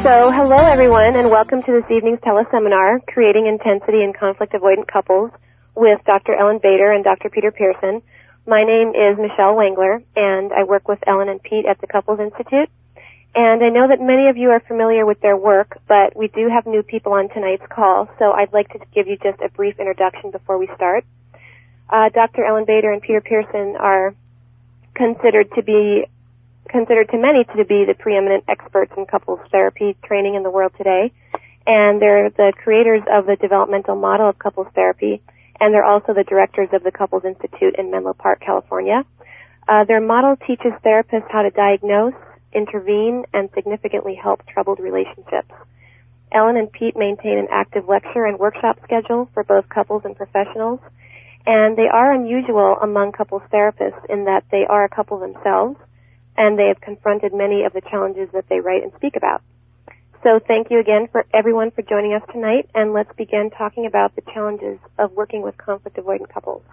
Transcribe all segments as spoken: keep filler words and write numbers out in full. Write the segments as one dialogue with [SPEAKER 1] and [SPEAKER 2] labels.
[SPEAKER 1] So, hello everyone, and welcome to this evening's teleseminar, Creating Intensity in Conflict Avoidant Couples, with Doctor Ellen Bader and Doctor Peter Pearson. My name is Michelle Wengler, and I work with Ellen and Pete at the Couples Institute. And I know that many of you are familiar with their work, but we do have new people on tonight's call, so I'd like to give you just a brief introduction before we start. Uh, Doctor Ellen Bader and Peter Pearson are considered to be considered to many to be the preeminent experts in couples therapy training in the world today. And they're the creators of the developmental model of couples therapy, and they're also the directors of the Couples Institute in Menlo Park, California. Uh, their model teaches therapists how to diagnose, intervene, and significantly help troubled relationships. Ellen and Pete maintain an active lecture and workshop schedule for both couples and professionals, and they are unusual among couples therapists in that they are a couple themselves, and they have confronted many of the challenges that they write and speak about. So thank you again for everyone for joining us tonight, and let's begin talking about the challenges of working with conflict avoidant couples.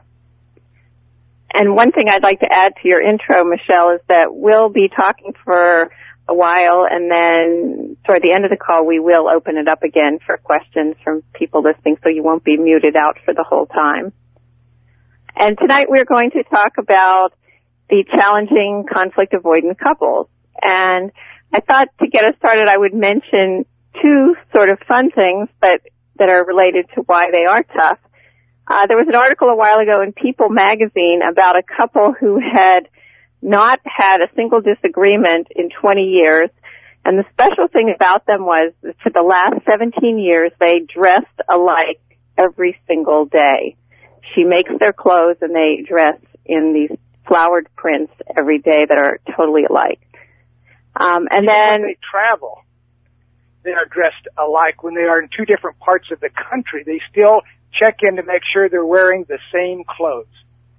[SPEAKER 2] And one thing I'd like to add to your intro, Michelle, is that we'll be talking for a while, and then toward the end of the call, we will open it up again for questions from people listening, so you won't be muted out for the whole time. And tonight we're going to talk about the challenging conflict avoidant couples. And I thought to get us started, I would mention two sort of fun things, but that are related to why they are tough. Uh, there was an article a while ago in People magazine about a couple who had not had a single disagreement in twenty years. And the special thing about them was that for the last seventeen years, they dressed alike every single day. She makes their clothes and they dress in these flowered prints every day that are totally alike. Um, and
[SPEAKER 3] Even
[SPEAKER 2] then
[SPEAKER 3] when they travel, they are dressed alike. When they are in two different parts of the country, they still check in to make sure they're wearing the same clothes.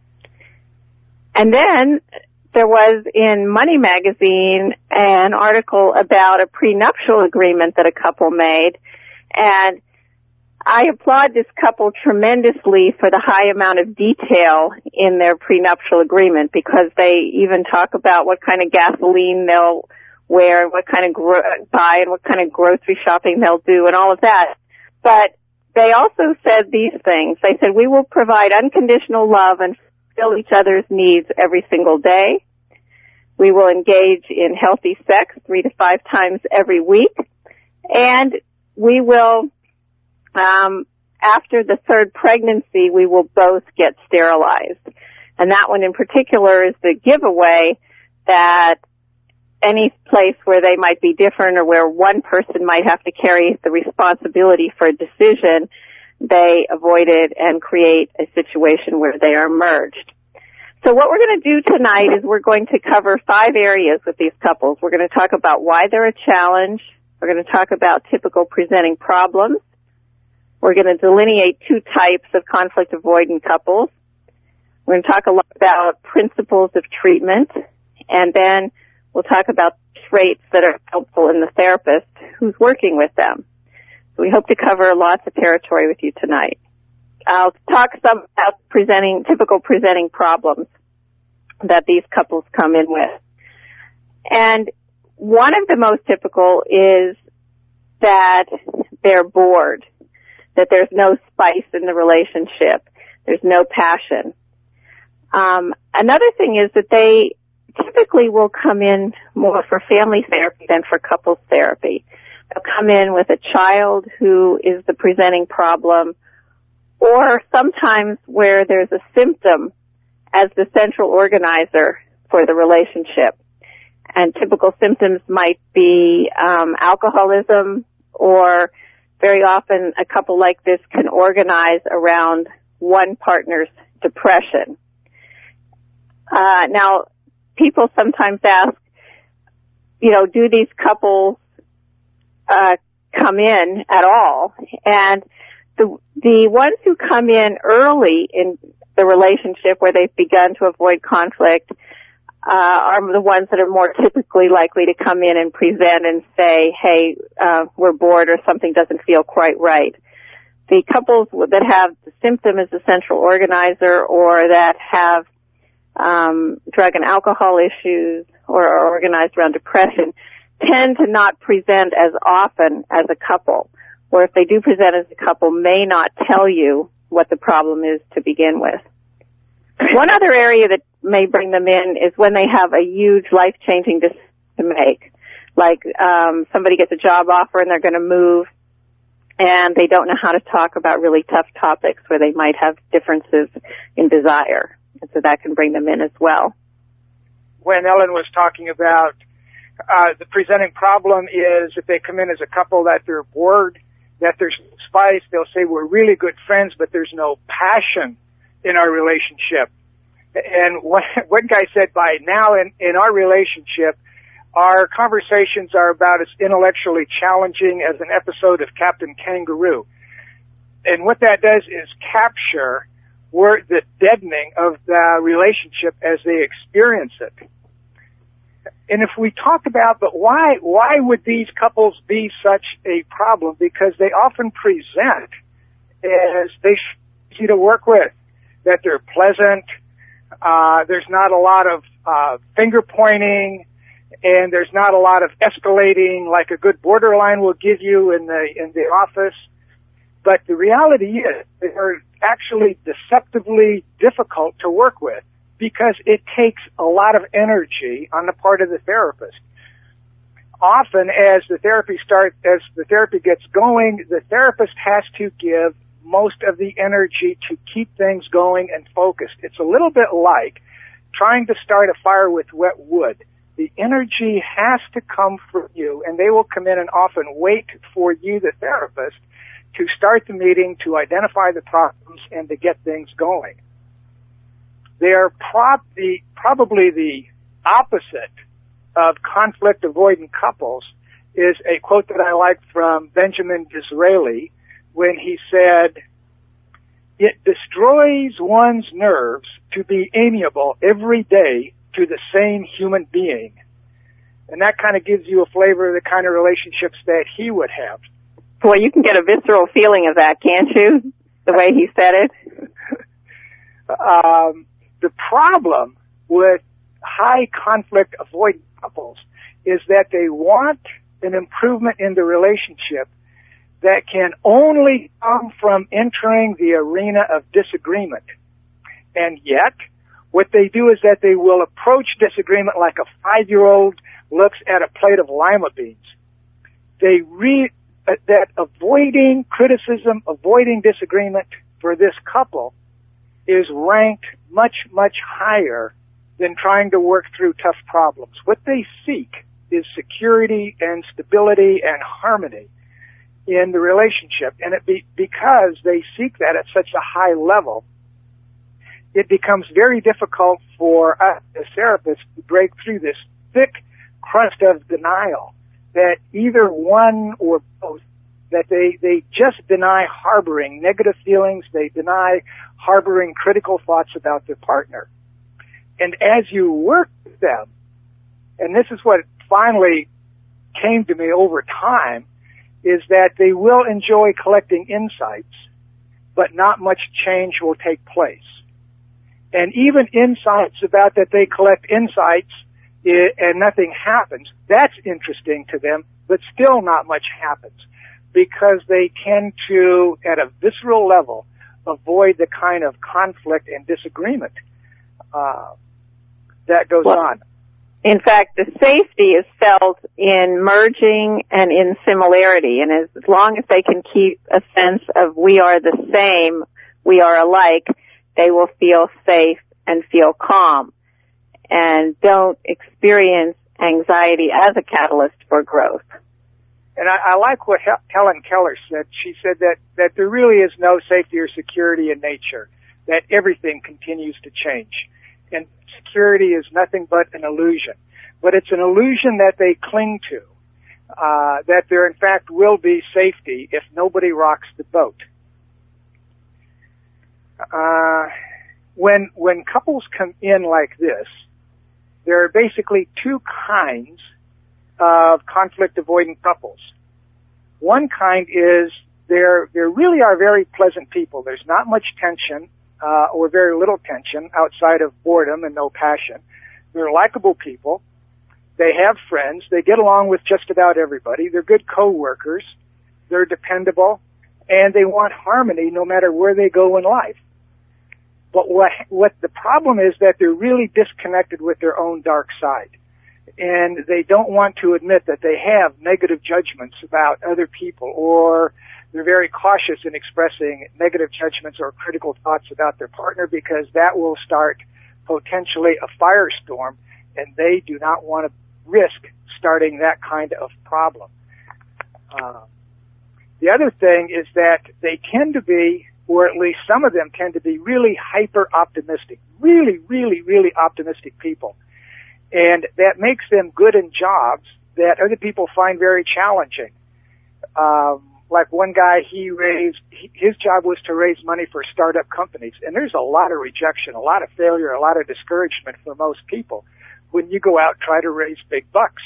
[SPEAKER 2] And then there was in Money magazine an article about a prenuptial agreement that a couple made, and I applaud this couple tremendously for the high amount of detail in their prenuptial agreement, because they even talk about what kind of gasoline they'll wear, what kind of gro- buy, and what kind of grocery shopping they'll do, and all of that. But they also said these things. They said, we will provide unconditional love and fulfill each other's needs every single day. We will engage in healthy sex three to five times every week. And we will Um, after the third pregnancy, we will both get sterilized. And that one in particular is the giveaway that any place where they might be different or where one person might have to carry the responsibility for a decision, they avoid it and create a situation where they are merged. So what we're going to do tonight is we're going to cover five areas with these couples. We're going to talk about why they're a challenge. We're going to talk about typical presenting problems. We're going to delineate two types of conflict avoidant couples. We're going to talk a lot about principles of treatment, and then we'll talk about traits that are helpful in the therapist who's working with them. So we hope to cover lots of territory with you tonight. I'll talk some about presenting, typical presenting problems that these couples come in with. And one of the most typical is that they're bored, that there's no spice in the relationship, there's no passion. Um, another thing is that they typically will come in more for family therapy than for couples therapy. They'll come in with a child who is the presenting problem, or sometimes where there's a symptom as the central organizer for the relationship. And typical symptoms might be um, alcoholism, or very often a couple like this can organize around one partner's depression. Uh, now, people sometimes ask, you know, do these couples uh, come in at all? And the the ones who come in early in the relationship where they've begun to avoid conflict uh, are the ones that are more typically likely to come in and present and say, hey, uh, we're bored or something doesn't feel quite right. The couples that have the symptom as the central organizer, or that have um, drug and alcohol issues, or are organized around depression, tend to not present as often as a couple, or if they do present as a couple, may not tell you what the problem is to begin with. One other area that may bring them in is when they have a huge life-changing decision to make. Like um, somebody gets a job offer and they're going to move, and they don't know how to talk about really tough topics where they might have differences in desire. And so that can bring them in as well.
[SPEAKER 3] When Ellen was talking about uh, the presenting problem is if they come in as a couple that they're bored, that there's no spice, they'll say we're really good friends, but there's no passion in our relationship. And one, one guy said, by now in, in our relationship, our conversations are about as intellectually challenging as an episode of Captain Kangaroo. And what that does is capture where the deadening of the relationship as they experience it. And if we talk about, but why, why would these couples be such a problem? Because they often present as they easy to work with, that they're pleasant, uh, there's not a lot of, uh, finger pointing, and there's not a lot of escalating like a good borderline will give you in the, in the office. But the reality is they are actually deceptively difficult to work with because it takes a lot of energy on the part of the therapist. Often as the therapy starts, as the therapy gets going, the therapist has to give most of the energy to keep things going and focused. It's a little bit like trying to start a fire with wet wood. The energy has to come from you, and they will come in and often wait for you, the therapist, to start the meeting, to identify the problems, and to get things going. They are prob- the, probably the opposite of conflict-avoidant couples is a quote that I like from Benjamin Disraeli when he said, "It destroys one's nerves to be amiable every day to the same human being." And that kind of gives you a flavor of the kind of relationships that he would have.
[SPEAKER 2] Boy, you can get a visceral feeling of that, can't you? The way he said it.
[SPEAKER 3] um, the problem with high conflict avoidant couples is that they want an improvement in the relationship that can only come from entering the arena of disagreement. And yet, what they do is that they will approach disagreement like a five-year-old looks at a plate of lima beans. They re- that avoiding criticism, avoiding disagreement for this couple is ranked much, much higher than trying to work through tough problems. What they seek is security and stability and harmony in the relationship. And it be, because they seek that at such a high level, it becomes very difficult for us as therapists to break through this thick crust of denial that either one or both, that they, they just deny harboring negative feelings, they deny harboring critical thoughts about their partner. And as you work with them, and this is what finally came to me over time, is that they will enjoy collecting insights, but not much change will take place. And even insights about that they collect insights and nothing happens, that's interesting to them, but still not much happens because they tend to, at a visceral level, avoid the kind of conflict and disagreement uh, that goes
[SPEAKER 2] well,
[SPEAKER 3] on.
[SPEAKER 2] In fact, the safety is felt in merging and in similarity, and as, as long as they can keep a sense of we are the same, we are alike, they will feel safe and feel calm and don't experience anxiety as a catalyst for growth.
[SPEAKER 3] And I, I like what Hel- Helen Keller said. She said that, that there really is no safety or security in nature, that everything continues to change. And security is nothing but an illusion. But it's an illusion that they cling to, uh, that there in fact will be safety if nobody rocks the boat. Uh, when, when couples come in like this, there are basically two kinds of conflict avoidant couples. One kind is they're, they really are very pleasant people. There's not much tension, uh, or very little tension outside of boredom and no passion. They're likable people. They have friends. They get along with just about everybody. They're good coworkers. They're dependable, and they want harmony no matter where they go in life. But what what the problem is that they're really disconnected with their own dark side, and they don't want to admit that they have negative judgments about other people, or they're very cautious in expressing negative judgments or critical thoughts about their partner, because that will start potentially a firestorm, and they do not want to risk starting that kind of problem. Uh, the other thing is that they tend to be, or at least some of them tend to be, really hyper-optimistic, really, really, really optimistic people. And that makes them good in jobs that other people find very challenging. Um, like one guy, he raised, his job was to raise money for startup companies. And there's a lot of rejection, a lot of failure, a lot of discouragement for most people when you go out and try to raise big bucks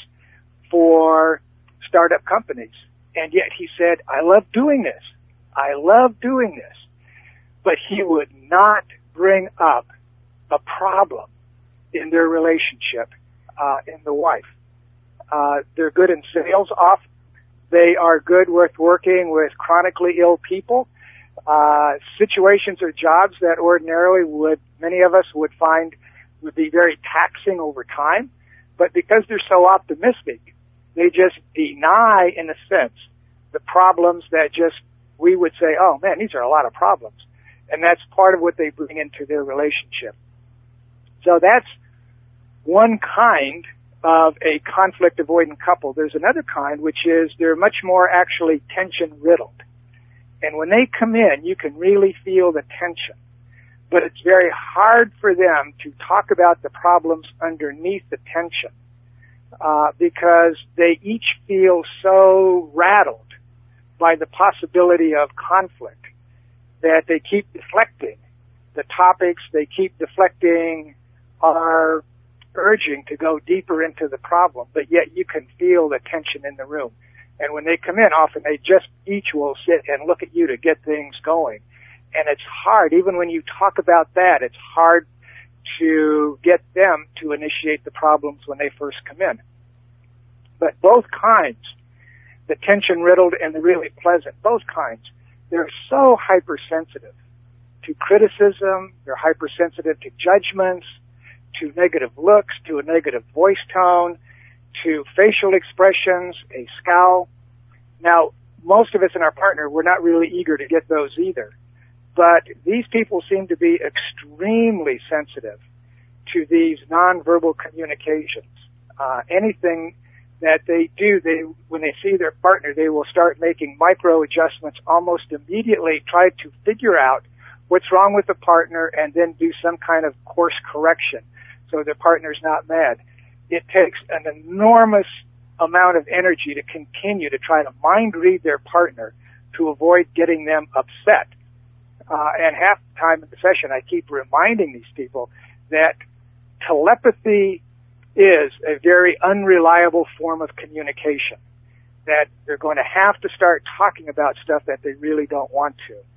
[SPEAKER 3] for startup companies. And yet he said, I love doing this. I love doing this. But he would not bring up a problem in their relationship, uh, in the wife. Uh, they're good in sales off. They are good with working with chronically ill people, uh, situations or jobs that ordinarily would, many of us would find would be very taxing over time. But because they're so optimistic, they just deny, in a sense, the problems that just, we would say, oh man, these are a lot of problems. And that's part of what they bring into their relationship. So that's one kind of a conflict avoidant couple. There's another kind, which is they're much more actually tension riddled. And when they come in, you can really feel the tension. But it's very hard for them to talk about the problems underneath the tension, uh, because they each feel so rattled by the possibility of conflict that they keep deflecting the topics, they keep deflecting our urging to go deeper into the problem, but yet you can feel the tension in the room. And when they come in, often they just each will sit and look at you to get things going. And it's hard, even when you talk about that, it's hard to get them to initiate the problems when they first come in. But both kinds, the tension-riddled and the really pleasant, both kinds, they're so hypersensitive to criticism, they're hypersensitive to judgments, to negative looks, to a negative voice tone, to facial expressions, a scowl. Now, most of us in our partner, we're not really eager to get those either. But these people seem to be extremely sensitive to these nonverbal communications. Uh, anything that they do, they, when they see their partner, they will start making micro adjustments almost immediately, try to figure out what's wrong with the partner and then do some kind of course correction so their partner's not mad. It takes an enormous amount of energy to continue to try to mind read their partner to avoid getting them upset. Uh, and half the time in the session, I keep reminding these people that telepathy is a very unreliable form of communication, that they're going to have to start talking about stuff that they really don't want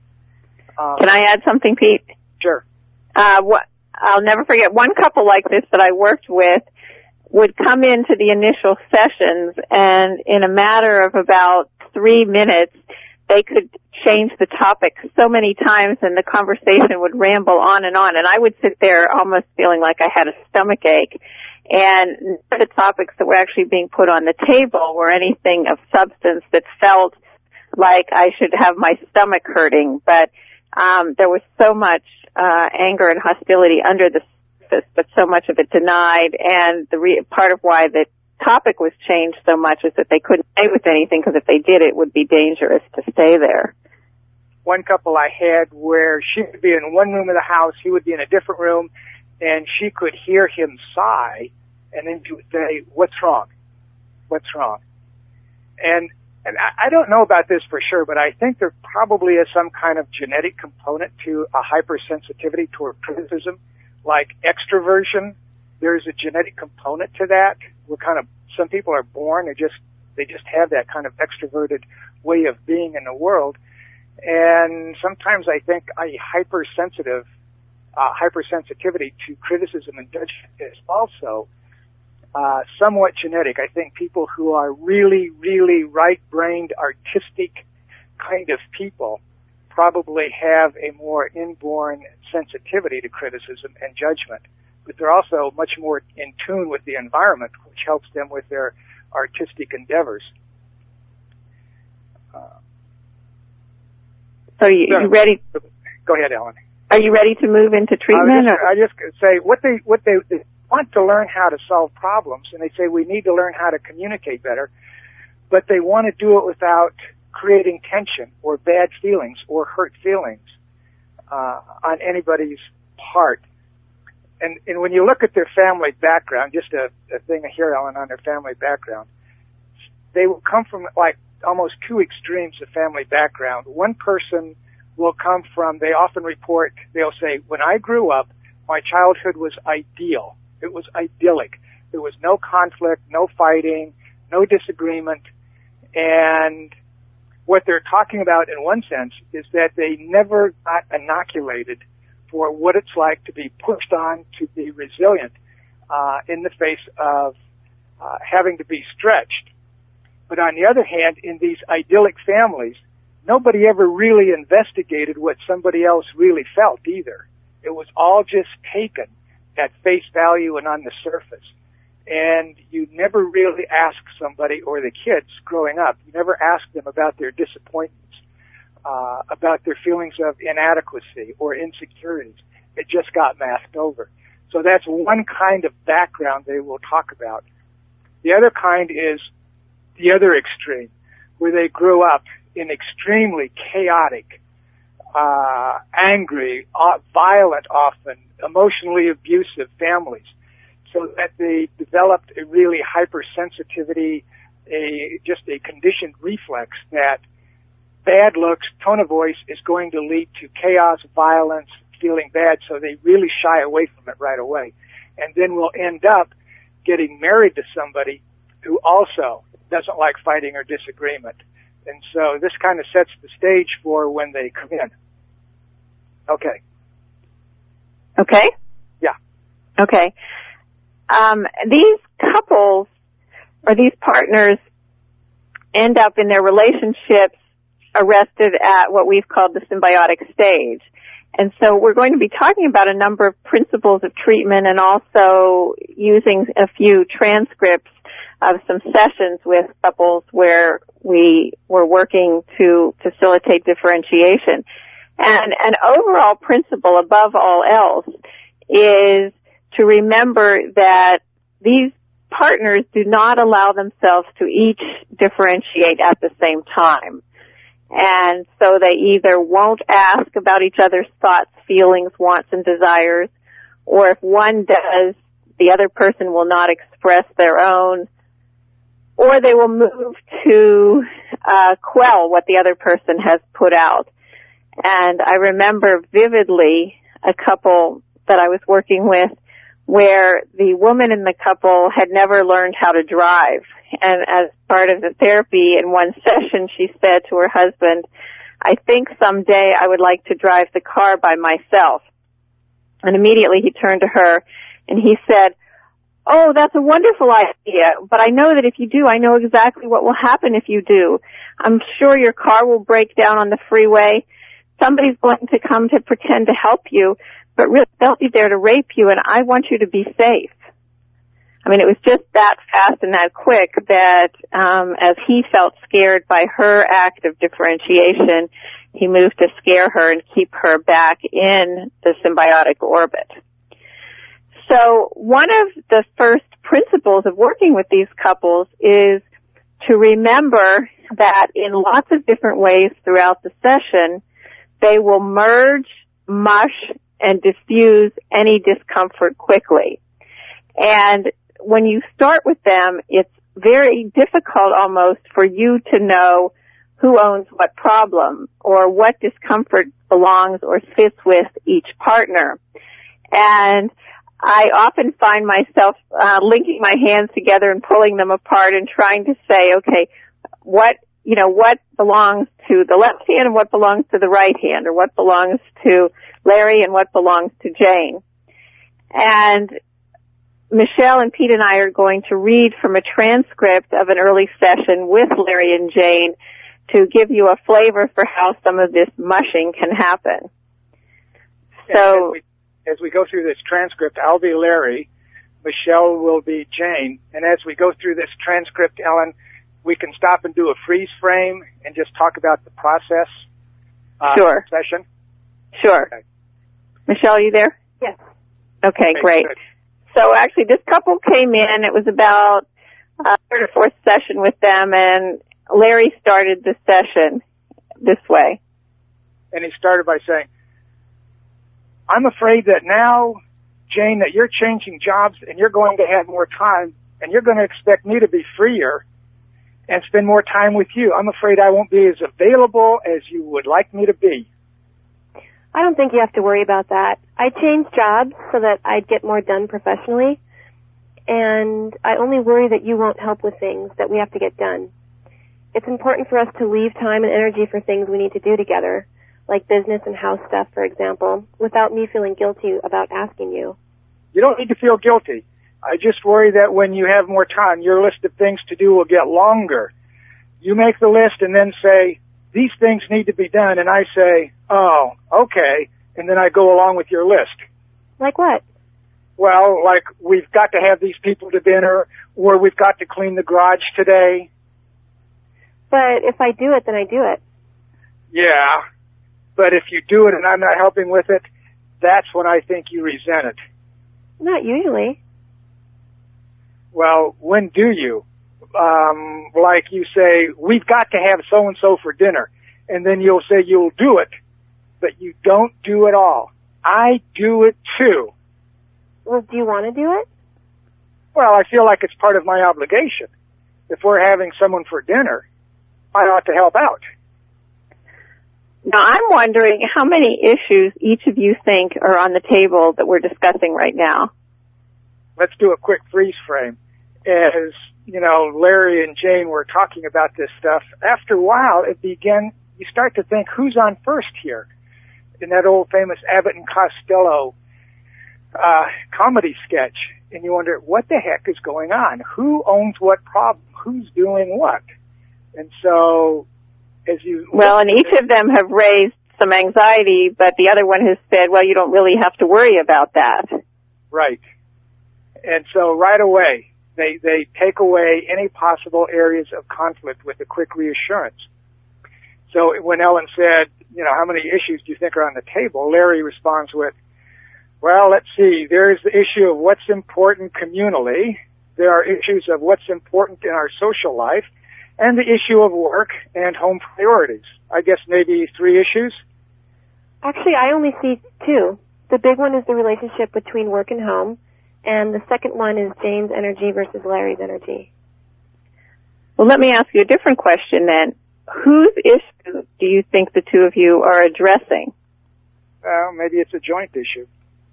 [SPEAKER 3] to. Um,
[SPEAKER 2] Can I add something, Pete?
[SPEAKER 3] Sure.
[SPEAKER 2] Uh, what, I'll never forget one couple like this that I worked with would come into the initial sessions, and in a matter of about three minutes, they could change the topic so many times, and the conversation would ramble on and on, and I would sit there almost feeling like I had a stomach ache. And the topics that were actually being put on the table were anything of substance that felt like I should have my stomach hurting. But um, there was so much uh, anger and hostility under the surface, but so much of it denied. And the re- part of why the topic was changed so much is that they couldn't stay with anything, because if they did, it would be dangerous to stay there.
[SPEAKER 3] One couple I had where she would be in one room of the house, he would be in a different room, and she could hear him sigh, and then she would say, "What's wrong? What's wrong?" And, and I, I don't know about this for sure, but I think there probably is some kind of genetic component to a hypersensitivity toward criticism, like extroversion. There's a genetic component to that. We're kind of, some people are born, they just, they just have that kind of extroverted way of being in the world. And sometimes I think a hypersensitive, uh, hypersensitivity to criticism and judgment is also uh, somewhat genetic. I think people who are really, really right-brained, artistic kind of people probably have a more inborn sensitivity to criticism and judgment. But they're also much more in tune with the environment, which helps them with their artistic endeavors. Uh,
[SPEAKER 2] so you, you ready?
[SPEAKER 3] Go ahead, Ellen.
[SPEAKER 2] Are you ready to move into treatment?
[SPEAKER 3] I just, I just say what they what they, they want to learn how to solve problems, and they say we need to learn how to communicate better, but they want to do it without creating tension or bad feelings or hurt feelings uh, on anybody's part. And, and when you look at their family background, just a, a thing here, Ellen, on their family background, they will come from like almost two extremes of family background. One person will come from, they often report, they'll say, when I grew up, my childhood was ideal. It was idyllic. There was no conflict, no fighting, no disagreement. And what they're talking about in one sense is that they never got inoculated for what it's like to be pushed on, to be resilient uh, in the face of uh, having to be stretched. But on the other hand, in these idyllic families, nobody ever really investigated what somebody else really felt either. It was all just taken at face value and on the surface. And you never really ask somebody, or the kids growing up, you never ask them about their disappointments, uh, about their feelings of inadequacy or insecurities. It just got masked over. So that's one kind of background they will talk about. The other kind is the other extreme, where they grew up in extremely chaotic, uh, angry, uh, violent often, emotionally abusive families, so that they developed a really hypersensitivity, a, just a conditioned reflex that bad looks, tone of voice is going to lead to chaos, violence, feeling bad, so they really shy away from it right away. And then we'll end up getting married to somebody who also doesn't like fighting or disagreement. And so this kind of sets the stage for when they come in. Okay.
[SPEAKER 2] Okay?
[SPEAKER 3] Yeah.
[SPEAKER 2] Okay. Um, these couples or these partners end up in their relationships arrested at what we've called the symbiotic stage. And so we're going to be talking about a number of principles of treatment and also using a few transcripts of some sessions with couples where we were working to facilitate differentiation. And an overall principle above all else is to remember that these partners do not allow themselves to each differentiate at the same time. And so they either won't ask about each other's thoughts, feelings, wants, and desires, or if one does, the other person will not express their own, or they will move to uh, quell what the other person has put out. And I remember vividly a couple that I was working with where the woman in the couple had never learned how to drive. And as part of the therapy in one session, she said to her husband, I think someday I would like to drive the car by myself. And immediately he turned to her and he said, oh, that's a wonderful idea, but I know that if you do, I know exactly what will happen if you do. I'm sure your car will break down on the freeway. Somebody's going to come to pretend to help you, but really they'll be there to rape you, and I want you to be safe. I mean, it was just that fast and that quick that um, as he felt scared by her act of differentiation, he moved to scare her and keep her back in the symbiotic orbit. So one of the first principles of working with these couples is to remember that in lots of different ways throughout the session, they will merge, mush, and diffuse any discomfort quickly. And when you start with them, it's very difficult almost for you to know who owns what problem or what discomfort belongs or fits with each partner. And I often find myself uh, linking my hands together and pulling them apart and trying to say, okay, what, you know, what belongs to the left hand and what belongs to the right hand, or what belongs to Larry and what belongs to Jane. And Michelle and Pete and I are going to read from a transcript of an early session with Larry and Jane to give you a flavor for how some of this mushing can happen. So,
[SPEAKER 3] as we, as we go through this transcript, I'll be Larry, Michelle will be Jane, and as we go through this transcript, Ellen, we can stop and do a freeze frame and just talk about the process. Uh,
[SPEAKER 2] sure.
[SPEAKER 3] Session.
[SPEAKER 2] Sure.
[SPEAKER 3] Okay.
[SPEAKER 2] Michelle, are you there?
[SPEAKER 1] Yes.
[SPEAKER 2] Okay,
[SPEAKER 3] okay
[SPEAKER 2] great.
[SPEAKER 3] Good.
[SPEAKER 2] So actually, this couple came in. It was about uh, third or fourth session with them, and Larry started the session this way.
[SPEAKER 3] And he started by saying, I'm afraid that now, Jane, that you're changing jobs and you're going to have more time and you're going to expect me to be freer and spend more time with you. I'm afraid I won't be as available as you would like me to be.
[SPEAKER 1] I don't think you have to worry about that. I changed jobs so that I'd get more done professionally, and I only worry that you won't help with things that we have to get done. It's important for us to leave time and energy for things we need to do together, like business and house stuff, for example, without me feeling guilty about asking you.
[SPEAKER 3] You don't need to feel guilty. I just worry that when you have more time, your list of things to do will get longer. You make the list and then say, these things need to be done, and I say, oh, okay, and then I go along with your list.
[SPEAKER 1] Like what?
[SPEAKER 3] Well, like we've got to have these people to dinner, or we've got to clean the garage today.
[SPEAKER 1] But if I do it, then I do it.
[SPEAKER 3] Yeah, but if you do it and I'm not helping with it, that's when I think you resent it.
[SPEAKER 1] Not usually.
[SPEAKER 3] Well, when do you? Um, like you say, we've got to have so-and-so for dinner, and then you'll say you'll do it, but you don't do it all. I do it too.
[SPEAKER 1] Well, do you want to do it?
[SPEAKER 3] Well, I feel like it's part of my obligation. If we're having someone for dinner, I ought to help out.
[SPEAKER 2] Now, I'm wondering how many issues each of you think are on the table that we're discussing right now.
[SPEAKER 3] Let's do a quick freeze frame. As, you know, Larry and Jane were talking about this stuff, after a while, it began, you start to think, who's on first here? In that old famous Abbott and Costello uh, comedy sketch. And you wonder, what the heck is going on? Who owns what problem? Who's doing what? And so, as you...
[SPEAKER 2] Well, and each of them have raised some anxiety, but the other one has said, well, you don't really have to worry about that.
[SPEAKER 3] Right. And so right away, they, they take away any possible areas of conflict with a quick reassurance. So when Ellen said, you know, how many issues do you think are on the table? Larry responds with, well, let's see, there's the issue of what's important communally. There are issues of what's important in our social life, and the issue of work and home priorities. I guess maybe three issues?
[SPEAKER 1] Actually, I only see two. The big one is the relationship between work and home, and the second one is Jane's energy versus Larry's energy.
[SPEAKER 2] Well, let me ask you a different question then. Whose issue do you think the two of you are addressing?
[SPEAKER 3] Well, maybe it's a joint issue.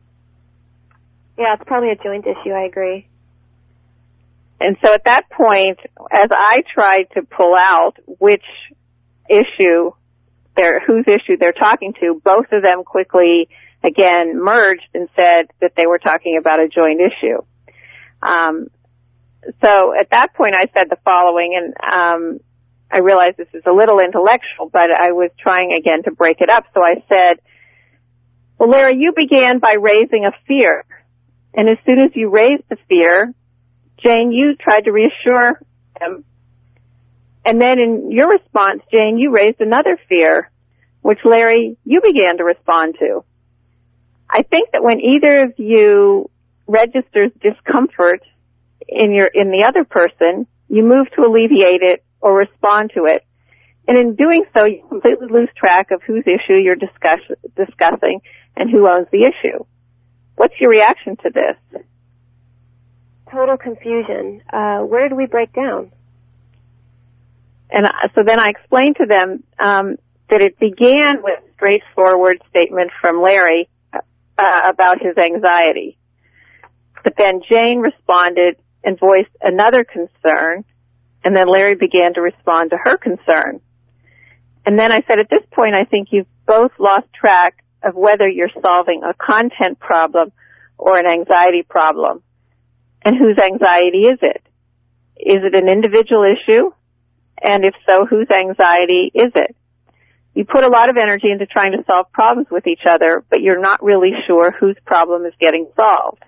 [SPEAKER 1] Yeah, it's probably a joint issue, I agree.
[SPEAKER 2] And so at that point, as I tried to pull out which issue they're, whose issue they're talking to, both of them quickly, again, merged and said that they were talking about a joint issue. Um, so at that point I said the following, and um, I realize this is a little intellectual, but I was trying again to break it up. So I said, well, Larry, you began by raising a fear. And as soon as you raised the fear, Jane, you tried to reassure him. And then in your response, Jane, you raised another fear, which Larry, you began to respond to. I think that when either of you registers discomfort in your, in the other person, you move to alleviate it or respond to it. And in doing so, you completely lose track of whose issue you're discuss, discussing and who owns the issue. What's your reaction to this?
[SPEAKER 1] Total confusion. Uh, where do we break down?
[SPEAKER 2] And uh, so then I explained to them um, that it began with a straightforward statement from Larry uh, about his anxiety. But then Jane responded and voiced another concern, and then Larry began to respond to her concern. And then I said, at this point, I think you've both lost track of whether you're solving a content problem or an anxiety problem. And whose anxiety is it? Is it an individual issue? And if so, whose anxiety is it? You put a lot of energy into trying to solve problems with each other, but you're not really sure whose problem is getting solved.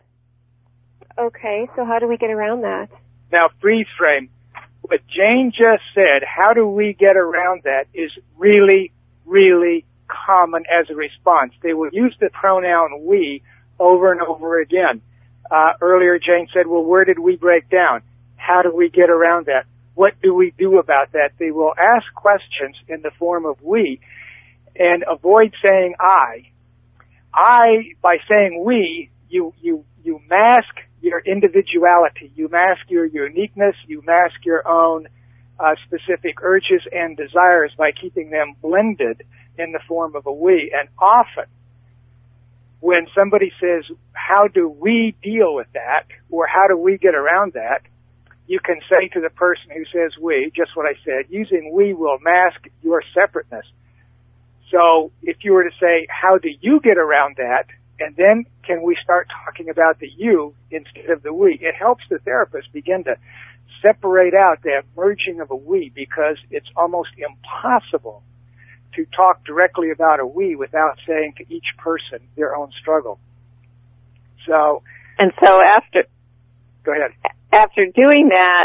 [SPEAKER 1] Okay, so how do we get around that?
[SPEAKER 3] Now, freeze frame. What Jane just said, how do we get around that, is really, really common as a response. They will use the pronoun we over and over again. Uh, earlier, Jane said, well, where did we break down? How do we get around that? What do we do about that? They will ask questions in the form of we and avoid saying I. I, by saying we, you, you, you mask your individuality. You mask your uniqueness. You mask your own uh, specific urges and desires by keeping them blended in the form of a we. And often, when somebody says, how do we deal with that, or how do we get around that, you can say to the person who says we, just what I said, using we will mask your separateness. So if you were to say, how do you get around that, and then can we start talking about the you instead of the we, it helps the therapist begin to separate out that merging of a we, because it's almost impossible to talk directly about a we without saying to each person their own struggle. So,
[SPEAKER 2] and so after,
[SPEAKER 3] go ahead.
[SPEAKER 2] After doing that,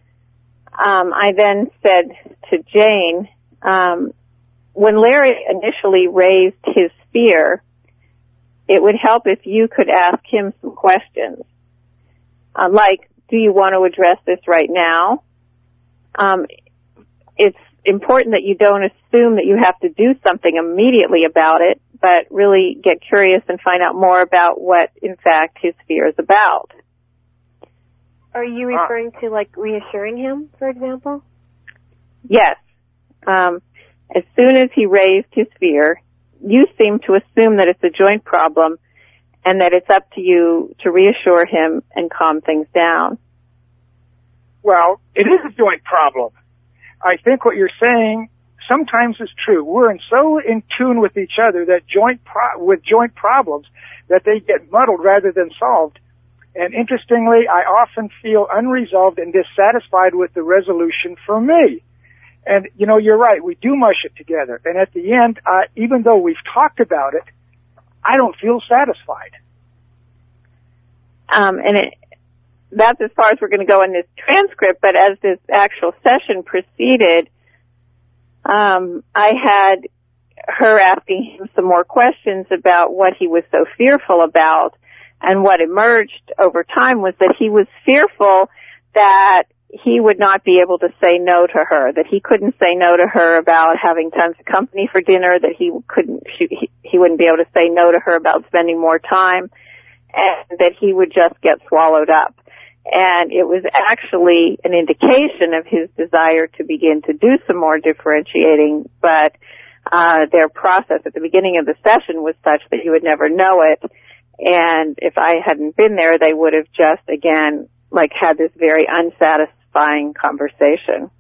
[SPEAKER 2] um, I then said to Jane, um, when Larry initially raised his fear, it would help if you could ask him some questions, uh, like, do you want to address this right now? Um, it's important that you don't assume that you have to do something immediately about it, but really get curious and find out more about what, in fact, his fear is about.
[SPEAKER 1] Are you referring to, like, reassuring him, for example?
[SPEAKER 2] Yes. Um, as soon as he raised his fear, you seem to assume that it's a joint problem and that it's up to you to reassure him and calm things down.
[SPEAKER 3] Well, it is a joint problem. I think what you're saying sometimes is true. We're in so in tune with each other that joint pro- with joint problems that they get muddled rather than solved. And interestingly, I often feel unresolved and dissatisfied with the resolution for me. And, you know, you're right, we do mush it together. And at the end, uh, even though we've talked about it, I don't feel satisfied.
[SPEAKER 2] Um, and it, that's as far as we're going to go in this transcript, but as this actual session proceeded, um, I had her asking him some more questions about what he was so fearful about. And what emerged over time was that he was fearful that he would not be able to say no to her, that he couldn't say no to her about having tons of company for dinner, that he couldn't, he, he wouldn't be able to say no to her about spending more time, and that he would just get swallowed up. And it was actually an indication of his desire to begin to do some more differentiating, but uh, their process at the beginning of the session was such that you would never know it. And if I hadn't been there, they would have just, again, like had this very unsatisfying conversation.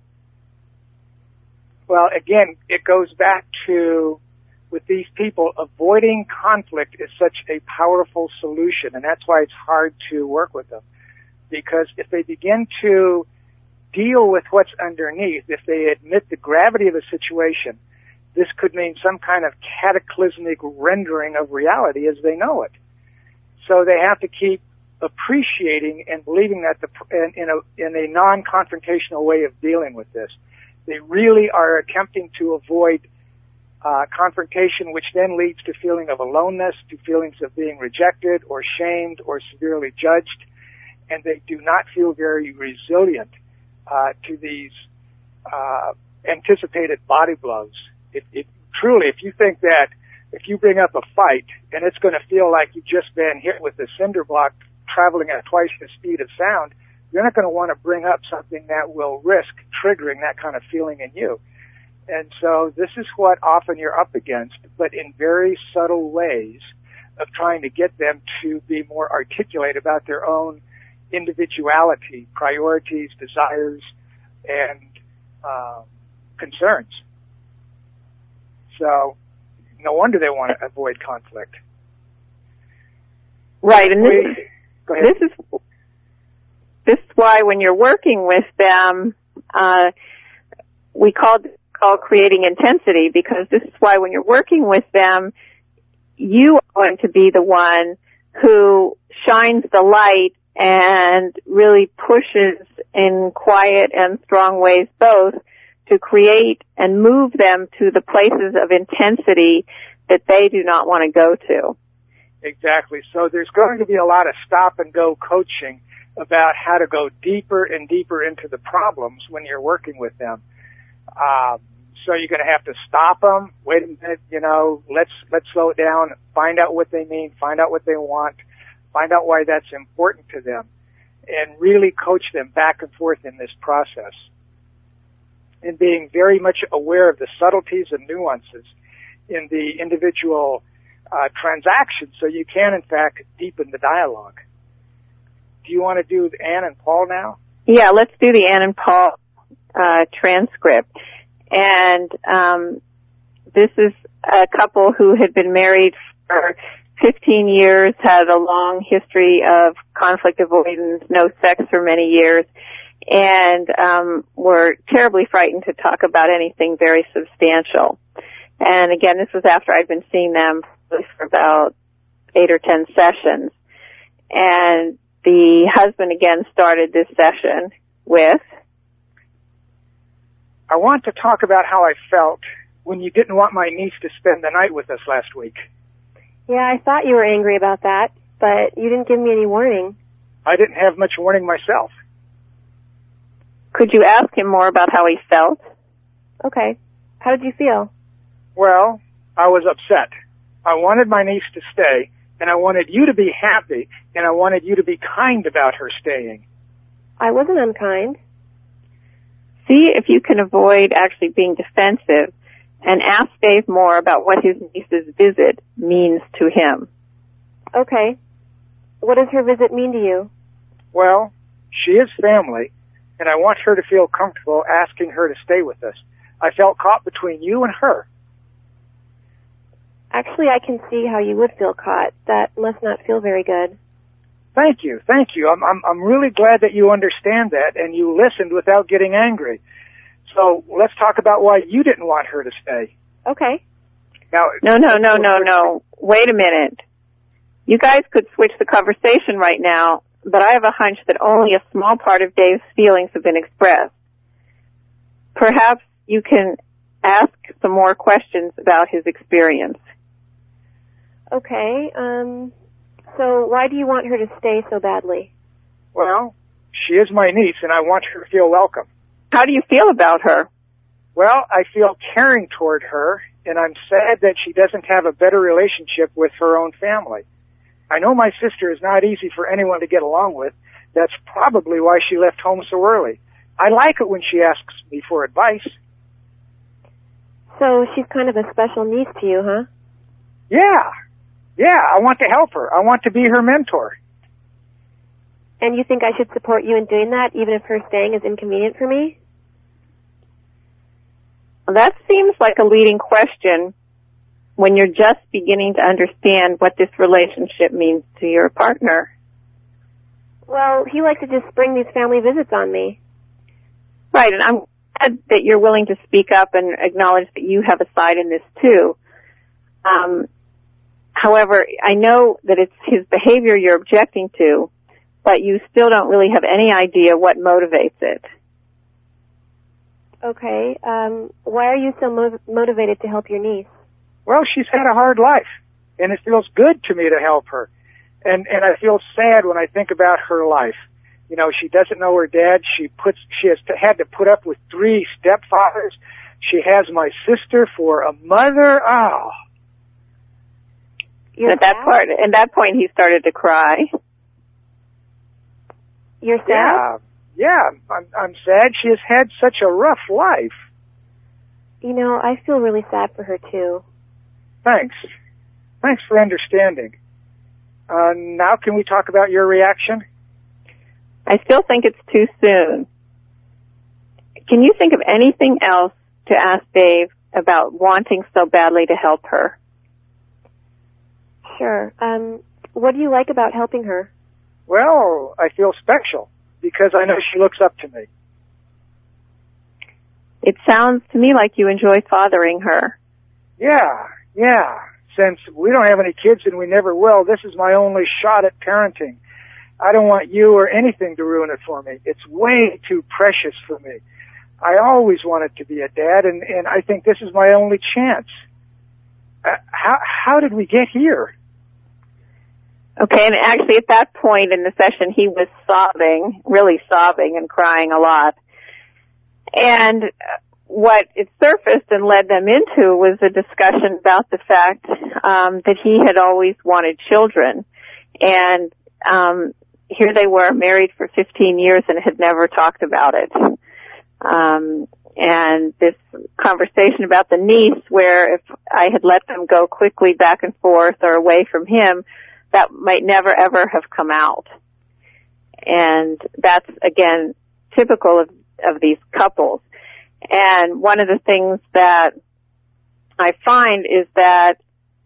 [SPEAKER 3] Well, again, it goes back to, with these people, avoiding conflict is such a powerful solution, and that's why it's hard to work with them. Because if they begin to deal with what's underneath, if they admit the gravity of the situation, this could mean some kind of cataclysmic rendering of reality as they know it. So they have to keep appreciating and believing that the, in a, in a non-confrontational way of dealing with this. They really are attempting to avoid uh, confrontation, which then leads to feeling of aloneness, to feelings of being rejected or shamed or severely judged, and they do not feel very resilient uh, to these uh, anticipated body blows. It, it truly, if you think that if you bring up a fight and it's going to feel like you've just been hit with a cinder block traveling at twice the speed of sound, you're not going to want to bring up something that will risk triggering that kind of feeling in you. And so this is what often you're up against, but in very subtle ways of trying to get them to be more articulate about their own individuality, priorities, desires, and um, concerns. So no wonder they want to avoid conflict.
[SPEAKER 2] Right, and this,
[SPEAKER 3] Go ahead.
[SPEAKER 2] this is this is why when you're working with them, uh, we call call creating intensity, because this is why when you're working with them, you are going to be the one who shines the light and really pushes in quiet and strong ways both to create and move them to the places of intensity that they do not want to go to.
[SPEAKER 3] Exactly. So there's going to be a lot of stop and go coaching about how to go deeper and deeper into the problems when you're working with them. Um, so you're going to have to stop them. Wait a minute, you know, let's, let's slow it down, find out what they mean, find out what they want, find out why that's important to them, and really coach them back and forth in this process. And being very much aware of the subtleties and nuances in the individual uh, transactions so you can, in fact, deepen the dialogue. Do you want to do Ann and Paul now?
[SPEAKER 2] Yeah, let's do the Ann and Paul uh, transcript. And um, this is a couple who had been married for fifteen years, had a long history of conflict avoidance, no sex for many years, and um, were terribly frightened to talk about anything very substantial. And again, this was after I'd been seeing them for about eight or ten sessions. And the husband again started this session with,
[SPEAKER 3] I want to talk about how I felt when you didn't want my niece to spend the night with us last week.
[SPEAKER 1] Yeah, I thought you were angry about that, but you didn't give me any warning.
[SPEAKER 3] I didn't have much warning myself.
[SPEAKER 2] Could you ask him more about how he felt?
[SPEAKER 1] Okay. How did you feel?
[SPEAKER 3] Well, I was upset. I wanted my niece to stay, and I wanted you to be happy, and I wanted you to be kind about her staying.
[SPEAKER 1] I wasn't unkind.
[SPEAKER 2] See if you can avoid actually being defensive and ask Dave more about what his niece's visit means to him.
[SPEAKER 1] Okay. What does her visit mean to you?
[SPEAKER 3] Well, she is family, and I want her to feel comfortable asking her to stay with us. I felt caught between you and her.
[SPEAKER 1] Actually, I can see how you would feel caught. That must not feel very good.
[SPEAKER 3] Thank you, thank you. I'm, I'm, I'm really glad that you understand that and you listened without getting angry. So let's talk about why you didn't want her to stay.
[SPEAKER 1] Okay.
[SPEAKER 3] Now,
[SPEAKER 2] no, no, no, no, no. Wait a minute. You guys could switch the conversation right now, but I have a hunch that only a small part of Dave's feelings have been expressed. Perhaps you can ask some more questions about his experience.
[SPEAKER 1] Okay, um, so why do you want her to stay so badly?
[SPEAKER 3] Well, she is my niece, and I want her to feel welcome.
[SPEAKER 2] How do you feel about her?
[SPEAKER 3] Well, I feel caring toward her, and I'm sad that she doesn't have a better relationship with her own family. I know my sister is not easy for anyone to get along with. That's probably why she left home so early. I like it when she asks me for advice.
[SPEAKER 1] So she's kind of a special niece to you, huh?
[SPEAKER 3] Yeah. Yeah, I want to help her. I want to be her mentor.
[SPEAKER 1] And you think I should support you in doing that, even if her staying is inconvenient for me?
[SPEAKER 2] Well, that seems like a leading question when you're just beginning to understand what this relationship means to your partner.
[SPEAKER 1] Well, he likes to just spring these family visits on me.
[SPEAKER 2] Right, and I'm glad that you're willing to speak up and acknowledge that you have a side in this too. Um, however, I know that it's his behavior you're objecting to, but you still don't really have any idea what motivates it.
[SPEAKER 1] Okay, um, why are you so mo- motivated to help your niece?
[SPEAKER 3] Well, she's had a hard life, and it feels good to me to help her. And, and I feel sad when I think about her life. You know, she doesn't know her dad. She puts, she has to, had to put up with three stepfathers. She has my sister for a mother. Oh.
[SPEAKER 1] You're
[SPEAKER 2] At that
[SPEAKER 1] sad?
[SPEAKER 2] part, at that point, he started to cry.
[SPEAKER 1] You're sad?
[SPEAKER 3] Yeah, yeah. I'm, I'm sad. She has had such a rough life.
[SPEAKER 1] You know, I feel really sad for her too.
[SPEAKER 3] Thanks. Thanks for understanding. Uh, now can we talk about your reaction?
[SPEAKER 2] I still think it's too soon. Can you think of anything else to ask Dave about wanting so badly to help her?
[SPEAKER 1] Sure. Um, what do you like about helping her?
[SPEAKER 3] Well, I feel special because I know she looks up to me.
[SPEAKER 2] It sounds to me like you enjoy fathering her.
[SPEAKER 3] Yeah, yeah. Since we don't have any kids and we never will, this is my only shot at parenting. I don't want you or anything to ruin it for me. It's way too precious for me. I always wanted to be a dad, and, and I think this is my only chance. Uh, how how did we get here?
[SPEAKER 2] Okay, and actually at that point in the session, he was sobbing, really sobbing and crying a lot. And what it surfaced and led them into was a discussion about the fact um, that he had always wanted children. And um, here they were, married for fifteen years and had never talked about it. Um, and this conversation about the niece, where if I had let them go quickly back and forth or away from him, that might never ever have come out. And that's, again, typical of, of these couples. And one of the things that I find is that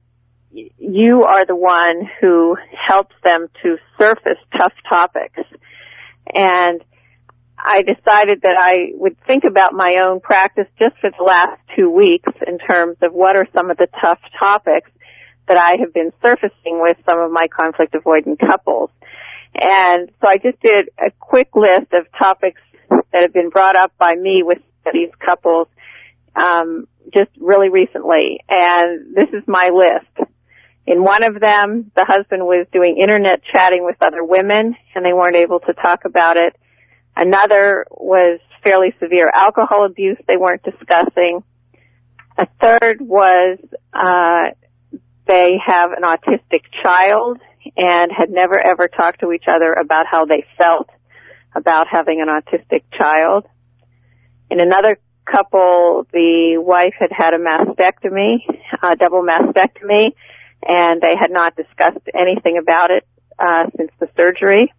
[SPEAKER 2] you are the one who helps them to surface tough topics. And I decided that I would think about my own practice just for the last two weeks in terms of what are some of the tough topics that I have been surfacing with some of my conflict avoidant couples. And so I just did a quick list of topics that have been brought up by me with these couples um, just really recently. And this is my list. In one of them, the husband was doing internet chatting with other women, and they weren't able to talk about it. Another was fairly severe alcohol abuse they weren't discussing. A third was uh, they have an autistic child and had never ever talked to each other about how they felt about having an autistic child. In another couple, the wife had had a mastectomy, a double mastectomy, and they had not discussed anything about it uh, since the surgery.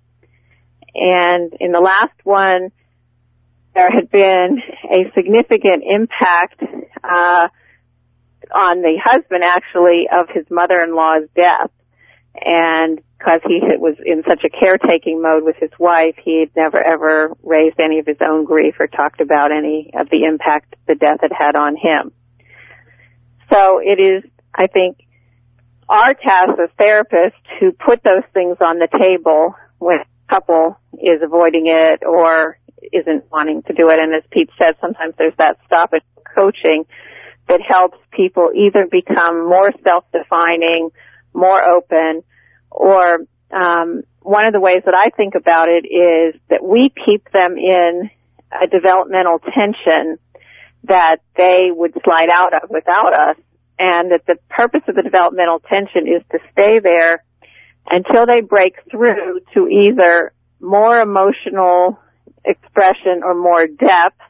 [SPEAKER 2] And in the last one, there had been a significant impact uh, on the husband, actually, of his mother-in-law's death. And because he was in such a caretaking mode with his wife, he had never, ever raised any of his own grief or talked about any of the impact the death had had on him. So it is, I think, our task as therapists to put those things on the table when a couple is avoiding it or isn't wanting to do it. And as Pete said, sometimes there's that stop at coaching that helps people either become more self-defining, more open, or um, one of the ways that I think about it is that we keep them in a developmental tension that they would slide out of without us, and that the purpose of the developmental tension is to stay there until they break through to either more emotional expression or more depth,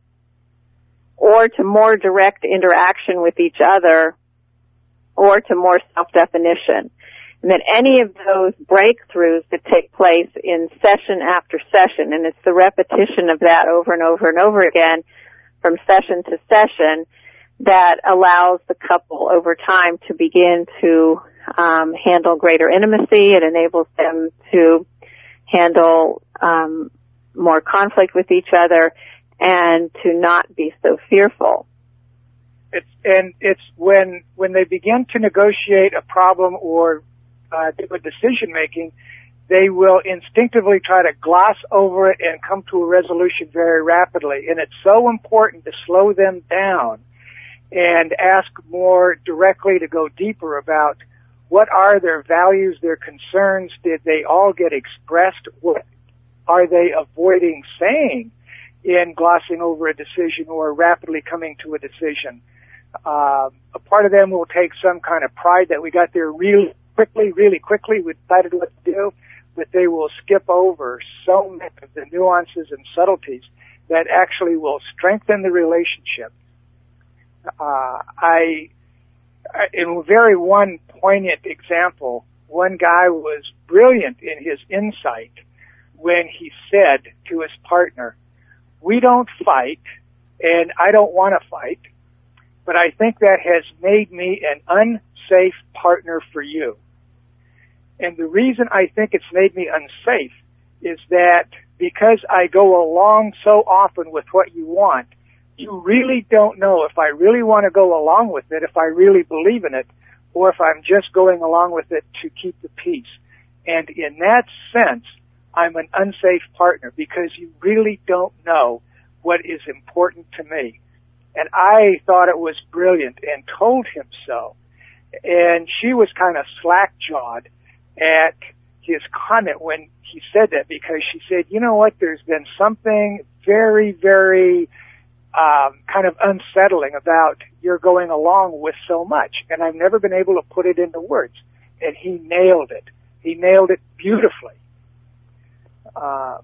[SPEAKER 2] or to more direct interaction with each other, or to more self-definition. And that any of those breakthroughs that take place in session after session, and it's the repetition of that over and over and over again from session to session, that allows the couple over time to begin to um, handle greater intimacy. It enables them to handle um, more conflict with each other and to not be so fearful.
[SPEAKER 3] It's, and it's when when they begin to negotiate a problem or uh, do a decision making, they will instinctively try to gloss over it and come to a resolution very rapidly. And it's so important to slow them down and ask more directly, to go deeper about what are their values, their concerns, did they all get expressed, what are they avoiding saying in glossing over a decision or rapidly coming to a decision. Uh, a part of them will take some kind of pride that we got there really quickly, really quickly, we decided what to do, but they will skip over so many of the nuances and subtleties that actually will strengthen the relationship. Uh, I, I, in a very one poignant example, one guy was brilliant in his insight when he said to his partner, "We don't fight, and I don't want to fight, but I think that has made me an unsafe partner for you. And the reason I think it's made me unsafe is that because I go along so often with what you want, you really don't know if I really want to go along with it, if I really believe in it, or if I'm just going along with it to keep the peace. And in that sense, I'm an unsafe partner because you really don't know what is important to me. And I thought it was brilliant and told him so. And she was kind of slack-jawed at his comment when he said that, because she said, you know what, there's been something very, very um, kind of unsettling about your going along with so much. And I've never been able to put it into words. And he nailed it. He nailed it beautifully. Uh,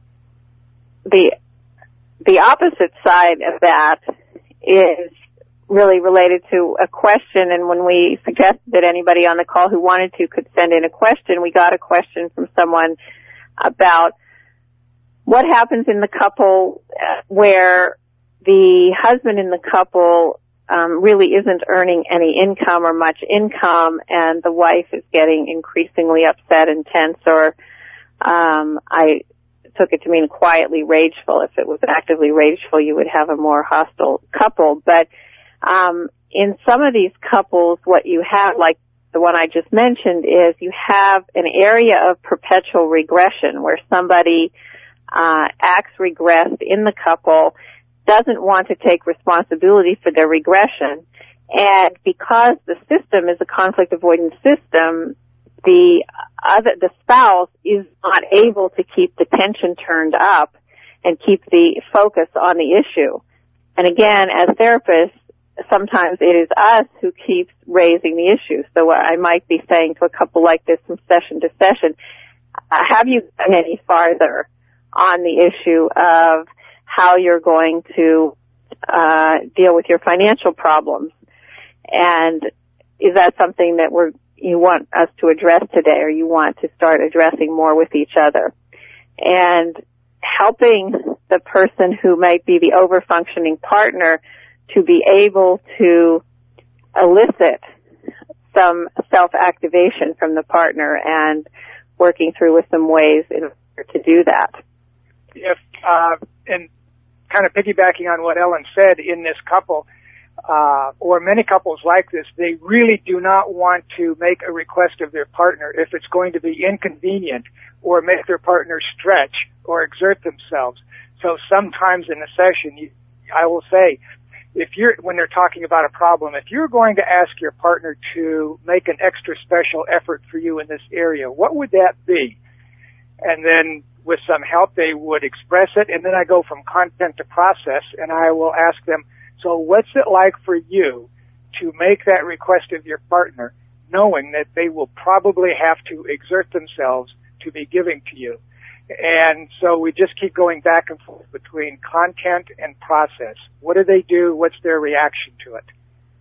[SPEAKER 2] the the opposite side of that is really related to a question, and when we suggested that anybody on the call who wanted to could send in a question, we got a question from someone about what happens in the couple where the husband in the couple um, really isn't earning any income or much income, and the wife is getting increasingly upset and tense, or um, I took it to mean quietly rageful. If it was actively rageful, you would have a more hostile couple. But um, in some of these couples, what you have, like the one I just mentioned, is you have an area of perpetual regression where somebody uh, acts regressed in the couple, doesn't want to take responsibility for their regression, and because the system is a conflict avoidance system, the other, the spouse is not able to keep the tension turned up and keep the focus on the issue. And again, as therapists, sometimes it is us who keeps raising the issue. So I might be saying to a couple like this from session to session, have you gone any farther on the issue of how you're going to uh deal with your financial problems? And is that something that we're you want us to address today, or you want to start addressing more with each other? And helping the person who might be the over-functioning partner to be able to elicit some self-activation from the partner, and working through with some ways in order to do that.
[SPEAKER 3] If, uh, and kind of piggybacking on what Ellen said, in this couple, uh, or many couples like this, they really do not want to make a request of their partner if it's going to be inconvenient or make their partner stretch or exert themselves. So sometimes in a session, you, I will say, if you're, when they're talking about a problem, if you're going to ask your partner to make an extra special effort for you in this area, what would that be? And then with some help, they would express it, and then I go from content to process, and I will ask them, so what's it like for you to make that request of your partner, knowing that they will probably have to exert themselves to be giving to you? And so we just keep going back and forth between content and process. What do they do? What's their reaction to it?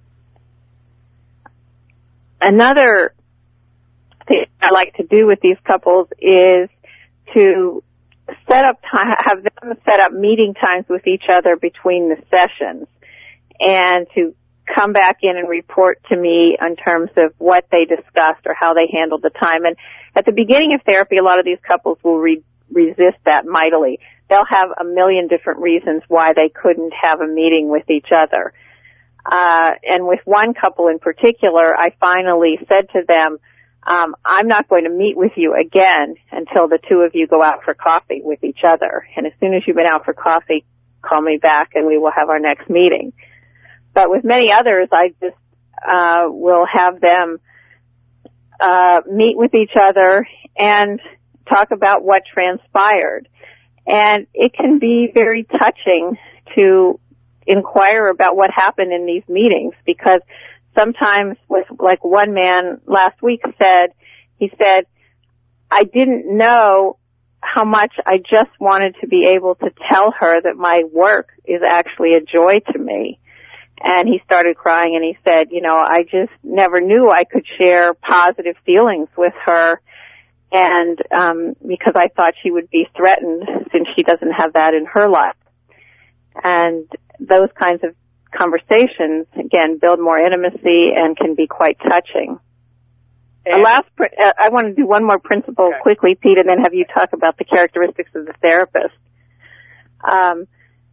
[SPEAKER 2] Another thing I like to do with these couples is to set up time, have them set up meeting times with each other between the sessions, and to come back in and report to me in terms of what they discussed or how they handled the time. And at the beginning of therapy, a lot of these couples will re- resist that mightily. They'll have a million different reasons why they couldn't have a meeting with each other. Uh, and with one couple in particular, I finally said to them, um, I'm not going to meet with you again until the two of you go out for coffee with each other. And as soon as you've been out for coffee, call me back and we will have our next meeting. But with many others, I just uh, will have them uh, meet with each other and talk about what transpired. And it can be very touching to inquire about what happened in these meetings, because sometimes, with like one man last week said, he said, I didn't know how much I just wanted to be able to tell her that my work is actually a joy to me. And he started crying and he said, you know, I just never knew I could share positive feelings with her. And, um, because I thought she would be threatened since she doesn't have that in her life. And those kinds of conversations, again, build more intimacy and can be quite touching. And a last, pr- uh, I want to do one more principle okay. quickly, Pete, and then have you talk about the characteristics of the therapist. Um,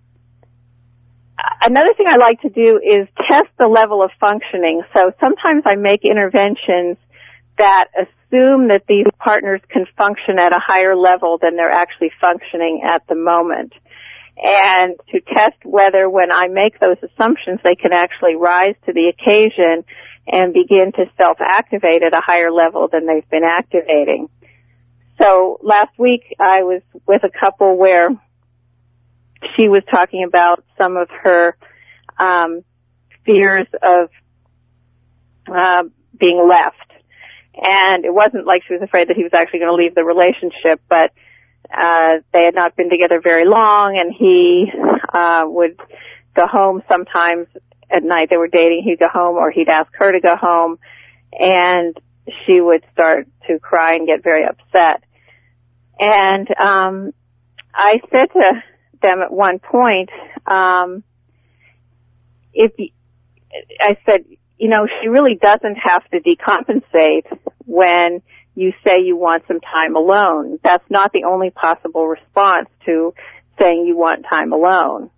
[SPEAKER 2] another thing I like to do is test the level of functioning. So sometimes I make interventions that assume that these partners can function at a higher level than they're actually functioning at the moment. And to test whether when I make those assumptions they can actually rise to the occasion and begin to self-activate at a higher level than they've been activating. So last week I was with a couple where she was talking about some of her um, fears of uh, being left. And it wasn't like she was afraid that he was actually going to leave the relationship, but uh they had not been together very long, and he uh would go home sometimes at night. They were dating. He'd go home, or he'd ask her to go home, and she would start to cry and get very upset. And um I said to them at one point, um if I said, you know, she really doesn't have to decompensate when you say you want some time alone. That's not the only possible response to saying you want time alone.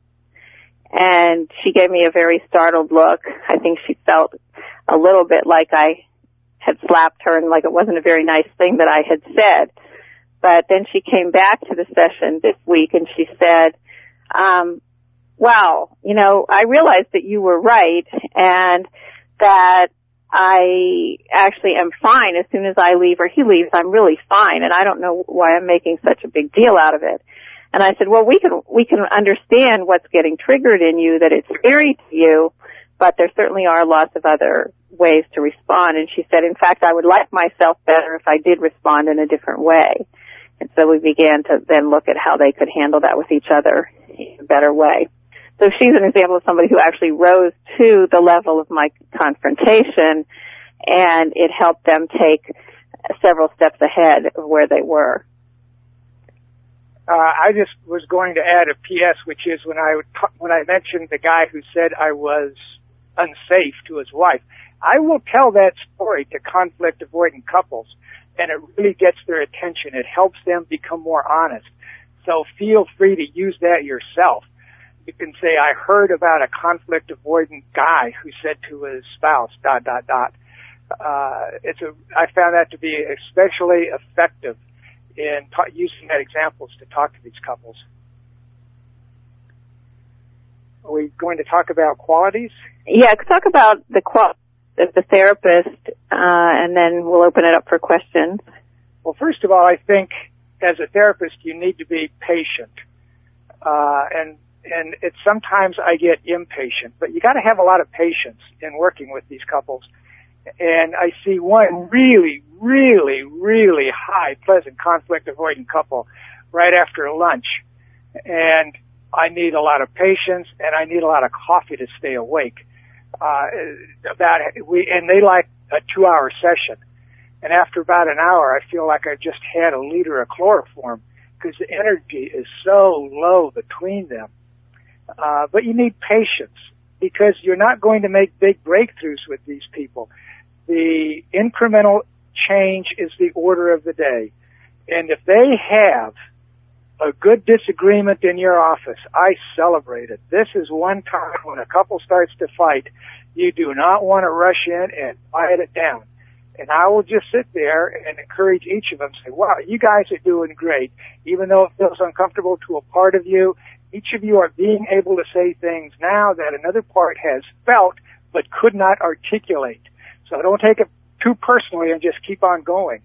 [SPEAKER 2] And she gave me a very startled look. I think she felt a little bit like I had slapped her and like it wasn't a very nice thing that I had said. But then she came back to the session this week and she said, um, wow, you know, I realized that you were right and that I actually am fine as soon as I leave or he leaves. I'm really fine, and I don't know why I'm making such a big deal out of it. And I said, well, we can we can understand what's getting triggered in you, that it's scary to you, but there certainly are lots of other ways to respond. And she said, in fact, I would like myself better if I did respond in a different way. And so we began to then look at how they could handle that with each other in a better way. So she's an example of somebody who actually rose to the level of my confrontation, and it helped them take several steps ahead of where they were.
[SPEAKER 3] Uh, I just was going to add a P S, which is when I would t- when I mentioned the guy who said I was unsafe to his wife, I will tell that story to conflict avoidant couples, and it really gets their attention. It helps them become more honest. So feel free to use that yourself. You can say, I heard about a conflict avoidant guy who said to his spouse, dot, dot, dot. Uh, it's a, I found that to be especially effective in ta- using that examples to talk to these couples. Are we going to talk about qualities?
[SPEAKER 2] Yeah, talk about the qualities of the therapist, uh, and then we'll open it up for questions.
[SPEAKER 3] Well, first of all, I think as a therapist, you need to be patient. Uh, and And it's sometimes I get impatient, but you got to have a lot of patience in working with these couples. And I see one really, really, really high, pleasant conflict avoidant couple right after lunch. And I need a lot of patience and I need a lot of coffee to stay awake. Uh, about we, and they like a two hour session. And after about an hour, I feel like I just had a liter of chloroform because the energy is so low between them. Uh, but you need patience because you're not going to make big breakthroughs with these people. The incremental change is the order of the day. And if they have a good disagreement in your office, I celebrate it. This is one time when a couple starts to fight, you do not want to rush in and quiet it down. And I will just sit there and encourage each of them, say, wow, you guys are doing great. Even though it feels uncomfortable to a part of you, each of you are being able to say things now that another part has felt but could not articulate. So don't take it too personally and just keep on going.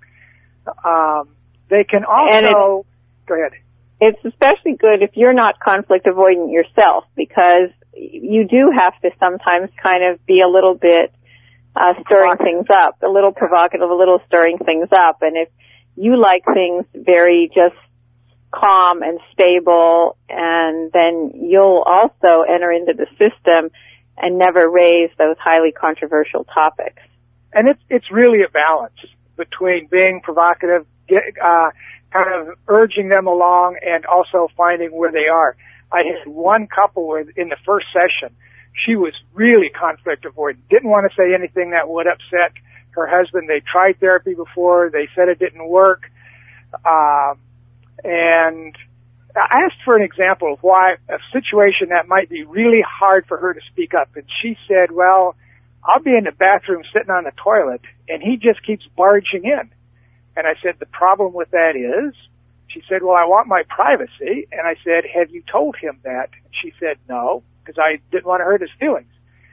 [SPEAKER 3] Um, they can also... Go ahead.
[SPEAKER 2] It's especially good if you're not conflict avoidant yourself, because you do have to sometimes kind of be a little bit uh, stirring things up, a little provocative, a little stirring things up. And if you like things very just calm and stable, and then you'll also enter into the system and never raise those highly controversial topics.
[SPEAKER 3] And it's it's really a balance between being provocative, get, uh, kind of urging them along, and also finding where they are. I had one couple where in the first session, she was really conflict avoidant, didn't want to say anything that would upset her husband. They tried therapy before. They said it didn't work. Um, and I asked for an example of why a situation that might be really hard for her to speak up. And she said, well, I'll be in the bathroom sitting on the toilet, and he just keeps barging in. And I said, the problem with that is, she said, well, I want my privacy. And I said, have you told him that? She said, no, because I didn't want to hurt his feelings.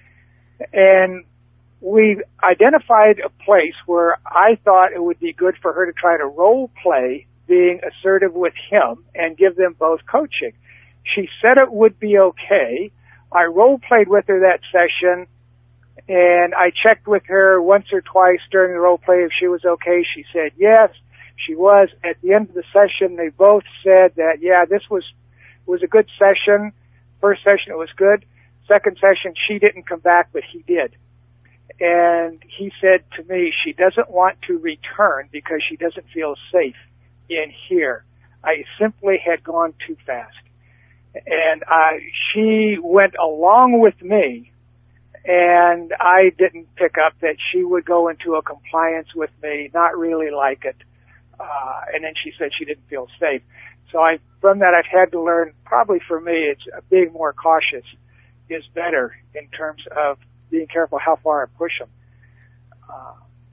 [SPEAKER 3] And we identified a place where I thought it would be good for her to try to role play being assertive with him and give them both coaching. She said it would be okay. I role played with her that session, and I checked with her once or twice during the role play if she was okay. She said yes, she was. At the end of the session, they both said that, yeah, this was was a good session. First session, it was good. Second session, she didn't come back, but he did. And he said to me, she doesn't want to return because she doesn't feel safe in here. I simply had gone too fast. And uh, she went along with me, and I didn't pick up that she would go into a compliance with me, not really like it. Uh, and then she said she didn't feel safe. So I, from that, I've had to learn, probably for me, it's uh, being more cautious is better in terms of being careful how far I push them. Uh,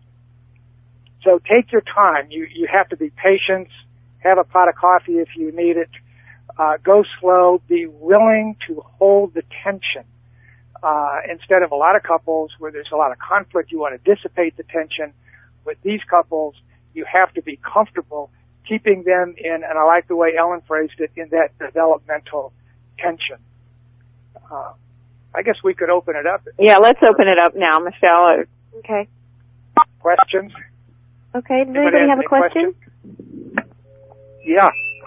[SPEAKER 3] so take your time. You, you have to be patient. Have a pot of coffee if you need it. Uh, go slow. Be willing to hold the tension. Uh, instead of a lot of couples where there's a lot of conflict, you want to dissipate the tension. With these couples, you have to be comfortable keeping them in, and I like the way Ellen phrased it, in that developmental tension. Uh, I guess we could open it up.
[SPEAKER 2] Yeah, let's open it up now, Michelle.
[SPEAKER 1] Okay.
[SPEAKER 3] Questions?
[SPEAKER 1] Okay, does anybody, anybody have a question?
[SPEAKER 4] Questions? Yeah.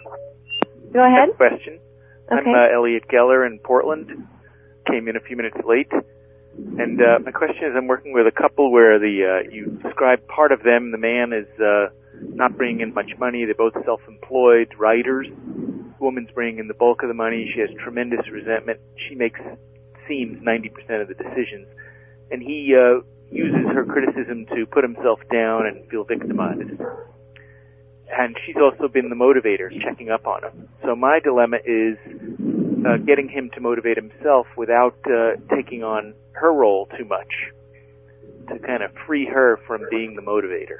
[SPEAKER 1] Go ahead.
[SPEAKER 4] I have a question.
[SPEAKER 1] Okay.
[SPEAKER 4] I'm uh, Elliot Geller in Portland. Came in a few minutes late. And uh, my question is, I'm working with a couple where the uh, you describe part of them, the man is uh, not bringing in much money. They're both self-employed writers. The woman's bringing in the bulk of the money. She has tremendous resentment. She makes, seems, ninety percent of the decisions. And he uh, uses her criticism to put himself down and feel victimized. And she's also been the motivator, checking up on him. So my dilemma is uh, getting him to motivate himself without uh, taking on her role too much, to kind of free her from being the motivator.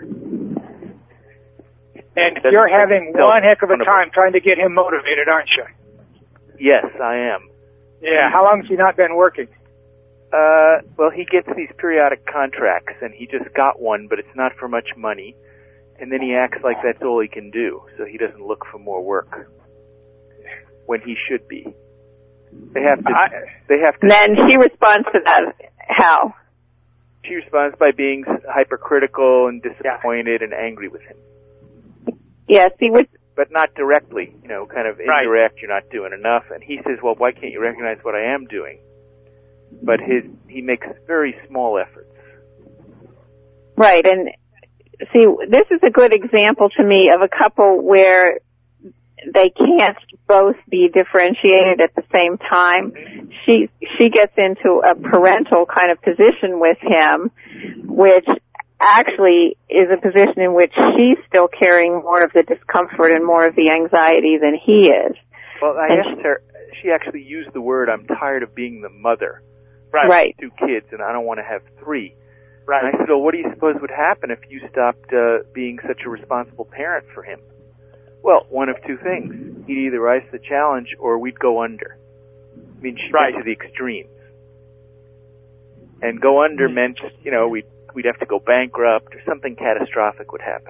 [SPEAKER 3] And That's you're having one heck of a time trying to get him motivated, aren't you?
[SPEAKER 4] Yes, I am.
[SPEAKER 3] Yeah, how long has he not been working?
[SPEAKER 4] Uh, well, he gets these periodic contracts, and he just got one, but it's not for much money. And then he acts like that's all he can do, so he doesn't look for more work when he should be. They have to. I, they have to.
[SPEAKER 2] And then she responds to that. How?
[SPEAKER 4] She responds by being hypercritical and disappointed yeah. and angry with him.
[SPEAKER 2] Yes, he would.
[SPEAKER 4] But not directly, you know, kind of indirect. Right. You're not doing enough, and he says, "Well, why can't you recognize what I am doing?" But his he makes very small efforts.
[SPEAKER 2] Right, and see, this is a good example to me of a couple where they can't both be differentiated at the same time. She she gets into a parental kind of position with him, which actually is a position in which she's still carrying more of the discomfort and more of the anxiety than he is.
[SPEAKER 4] Well, I
[SPEAKER 2] and
[SPEAKER 4] asked her, she actually used the word, I'm tired of being the mother.
[SPEAKER 2] Right. right.
[SPEAKER 4] Two kids, and I don't want to have three. Right. And I said, well, what do you suppose would happen if you stopped uh, being such a responsible parent for him? Well, one of two things. He'd either rise to the challenge or we'd go under. I mean, she
[SPEAKER 3] right.
[SPEAKER 4] went to the extremes. And go under meant, you know, we'd, we'd have to go bankrupt or something catastrophic would happen.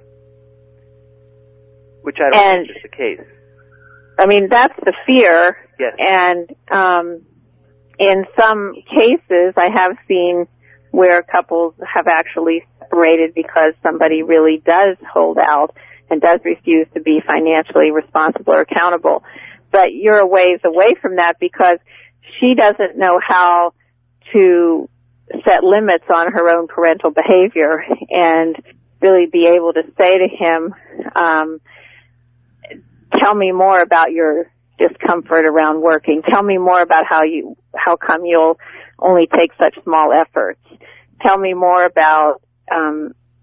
[SPEAKER 4] Which I don't and, think is the case.
[SPEAKER 2] I mean, that's the fear.
[SPEAKER 4] Yes.
[SPEAKER 2] And um, in some cases, I have seen where couples have actually separated because somebody really does hold out and does refuse to be financially responsible or accountable. But you're a ways away from that because she doesn't know how to set limits on her own parental behavior and really be able to say to him, um, tell me more about your discomfort around working. Tell me more about how you, how come you'll only take such small efforts. Tell me more about, um,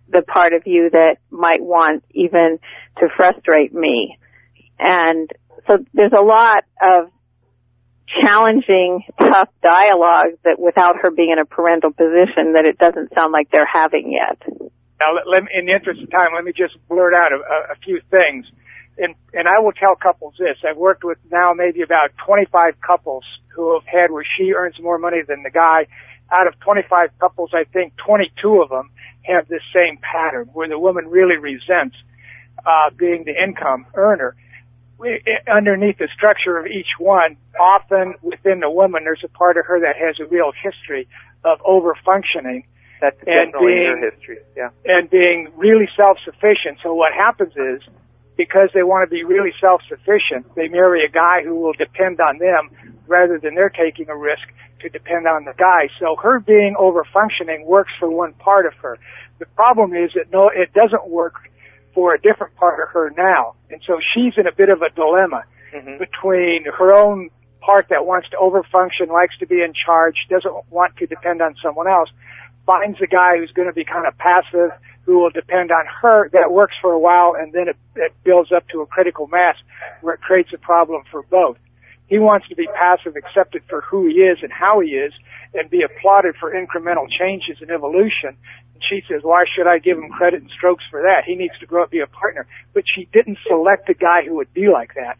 [SPEAKER 2] the part of you that might want even to frustrate me. And so there's a lot of challenging, tough dialogue that without her being in a parental position that it doesn't sound like they're having yet.
[SPEAKER 3] Now, let, let me, in the interest of time, let me just blurt out a, a few things. And, and I will tell couples this. I've worked with now maybe about twenty-five couples who have had where she earns more money than the guy. Out of twenty-five couples, I think twenty-two of them have this same pattern where the woman really resents uh, being the income earner. We, underneath the structure of each one, often within the woman, there's a part of her that has a real history of over-functioning.
[SPEAKER 4] That's
[SPEAKER 3] and
[SPEAKER 4] definitely
[SPEAKER 3] being,
[SPEAKER 4] her history, yeah.
[SPEAKER 3] And being really self-sufficient. So what happens is, because they want to be really self-sufficient, they marry a guy who will depend on them rather than they're taking a risk to depend on the guy. So her being over-functioning works for one part of her. The problem is that no, it doesn't work for a different part of her now. And so she's in a bit of a dilemma mm-hmm. between her own part that wants to over-function, likes to be in charge, doesn't want to depend on someone else, finds a guy who's going to be kind of passive, who will depend on her. That works for a while, and then it, it builds up to a critical mass where it creates a problem for both. He wants to be passive, accepted for who he is and how he is, and be applauded for incremental changes and evolution. And she says, why should I give him credit and strokes for that? He needs to grow up, be a partner. But she didn't select a guy who would be like that.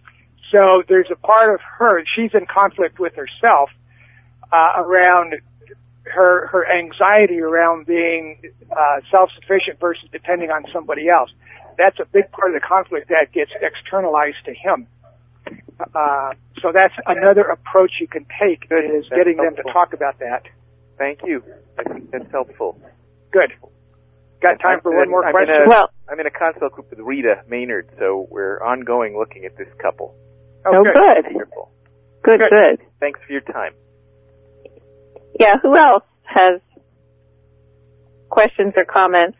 [SPEAKER 3] So there's a part of her, she's in conflict with herself uh, around her her anxiety around being uh, self-sufficient versus depending on somebody else. That's a big part of the conflict that gets externalized to him. Uh, so that's another approach you can take,
[SPEAKER 4] Good.
[SPEAKER 3] is
[SPEAKER 4] that's
[SPEAKER 3] getting
[SPEAKER 4] helpful.
[SPEAKER 3] them to talk about that.
[SPEAKER 4] Thank you. I think that's helpful.
[SPEAKER 3] Good. Got time
[SPEAKER 4] I'm
[SPEAKER 3] for
[SPEAKER 4] in,
[SPEAKER 3] one more
[SPEAKER 4] I'm
[SPEAKER 3] question?
[SPEAKER 4] In a,
[SPEAKER 2] well,
[SPEAKER 4] I'm in a consult group with Rita Maynard, so we're ongoing looking at this couple.
[SPEAKER 3] Oh,
[SPEAKER 2] oh
[SPEAKER 3] good.
[SPEAKER 2] good.
[SPEAKER 4] Wonderful.
[SPEAKER 2] Good,
[SPEAKER 3] Good.
[SPEAKER 2] good.
[SPEAKER 4] Thanks for your time.
[SPEAKER 2] Yeah, who else has questions or comments?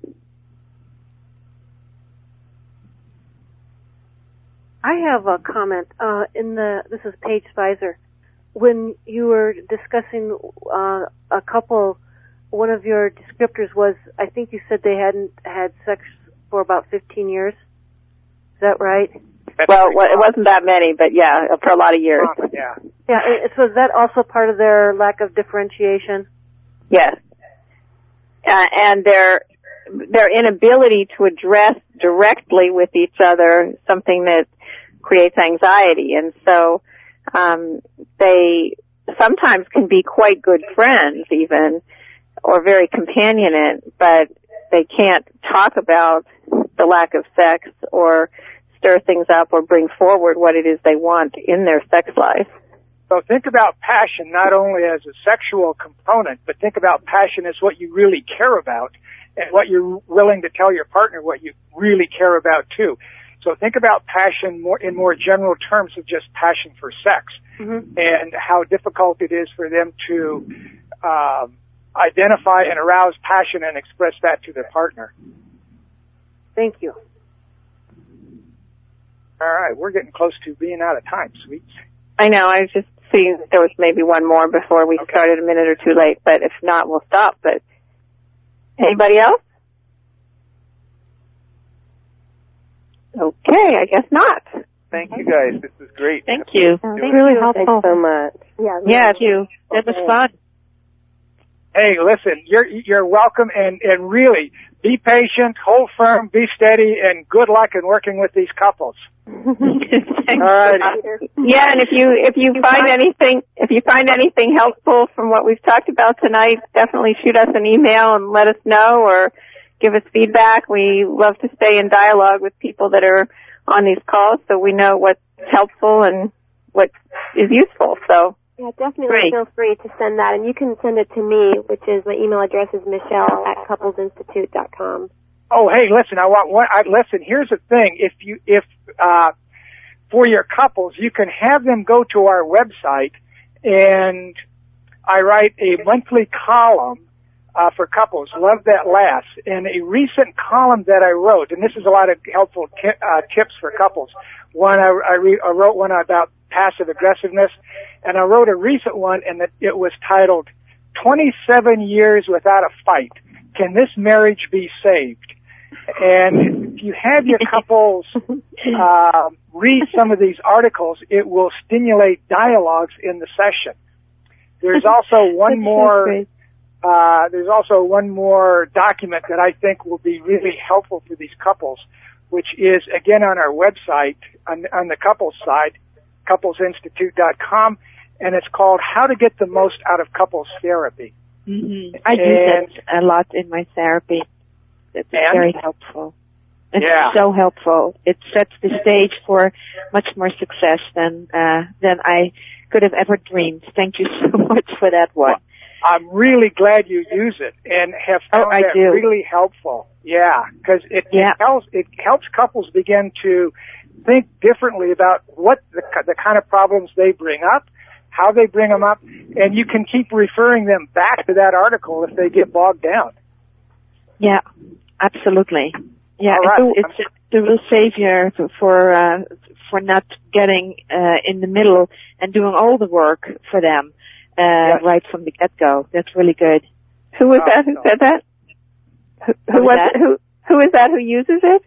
[SPEAKER 5] I have a comment. Uh, in the this is Paige Spicer. When you were discussing uh, a couple, one of your descriptors was, I think you said they hadn't had sex for about fifteen years. Is that right?
[SPEAKER 3] That's
[SPEAKER 2] Well,
[SPEAKER 3] pretty
[SPEAKER 2] well, it
[SPEAKER 3] common.
[SPEAKER 2] wasn't that many, but yeah, for a lot of years.
[SPEAKER 3] Common, yeah.
[SPEAKER 5] Yeah. It, so is that also part of their lack of differentiation?
[SPEAKER 2] Yes. Uh, and their their inability to address directly with each other something that creates anxiety. And so um, they sometimes can be quite good friends even, or very companionate, but they can't talk about the lack of sex or stir things up or bring forward what it is they want in their sex life.
[SPEAKER 3] So think about passion not only as a sexual component, but think about passion as what you really care about and what you're willing to tell your partner what you really care about too. So think about passion more in more general terms of just passion for sex mm-hmm. and how difficult it is for them to um, identify and arouse passion and express that to their partner.
[SPEAKER 5] Thank you.
[SPEAKER 3] All right, we're getting close to being out of time, sweets.
[SPEAKER 2] I know, I was just seeing there was maybe one more before we
[SPEAKER 3] Okay.
[SPEAKER 2] started a minute or two late, but if not, we'll stop. But anybody else? Okay, I guess not.
[SPEAKER 4] Thank you, guys. This was great.
[SPEAKER 2] Thank you.
[SPEAKER 5] Thank really you. helpful.
[SPEAKER 6] Thanks so much.
[SPEAKER 5] Yeah.
[SPEAKER 2] Yeah, you. It was fun.
[SPEAKER 3] Hey, listen, you're you're welcome, and and really be patient, hold firm, be steady, and good luck in working with these couples.
[SPEAKER 2] All
[SPEAKER 3] right.
[SPEAKER 2] Yeah, and if you if you find anything if you find anything helpful from what we've talked about tonight, definitely shoot us an email and let us know, or give us feedback. We love to stay in dialogue with people that are on these calls, so we know what's helpful and what is useful. So.
[SPEAKER 1] Yeah, definitely
[SPEAKER 2] Great.
[SPEAKER 1] feel free to send that, and you can send it to me, which is, my email address is michelle at couples institute dot com.
[SPEAKER 3] Oh, hey, listen, I want one, I, listen, here's the thing. If you, if, uh, for your couples, you can have them go to our website, and I write a monthly column, uh, for couples, Love That Lasts. And a recent column that I wrote, and this is a lot of helpful t- uh, tips for couples. One, I, I, re- I wrote one about passive aggressiveness, and I wrote a recent one, and it was titled twenty-seven years Without a Fight. can this marriage be saved? And if you have your couples uh, read some of these articles, it will stimulate dialogues in the session. There's also one more. Uh, there's also one more document that I think will be really helpful for these couples, which is, again, on our website, on, on the couples side, couples institute dot com, and it's called How to Get the Most Out of Couples Therapy.
[SPEAKER 2] Mm-hmm. I use it a lot in my therapy. It's
[SPEAKER 3] and?
[SPEAKER 2] very helpful. It's
[SPEAKER 3] yeah.
[SPEAKER 2] so helpful. It sets the stage for much more success than uh, than I could have ever dreamed. Thank you so much for that one.
[SPEAKER 3] Well, I'm really glad you use it and have found
[SPEAKER 2] oh, I
[SPEAKER 3] that
[SPEAKER 2] do.
[SPEAKER 3] really helpful. Yeah, because it,
[SPEAKER 2] yeah.
[SPEAKER 3] it helps it helps couples begin to think differently about what the the kind of problems they bring up, how they bring them up, and you can keep referring them back to that article if they get bogged down.
[SPEAKER 2] Yeah, absolutely. Yeah,
[SPEAKER 3] All right.
[SPEAKER 2] it will, it's a real savior for uh, for not getting uh, in the middle and doing all the work for them. Uh,
[SPEAKER 3] yes.
[SPEAKER 2] right from the get-go. That's really good. Who was
[SPEAKER 3] oh,
[SPEAKER 2] that who
[SPEAKER 3] no.
[SPEAKER 2] said that? Who, who was that? Who, who is that who uses it?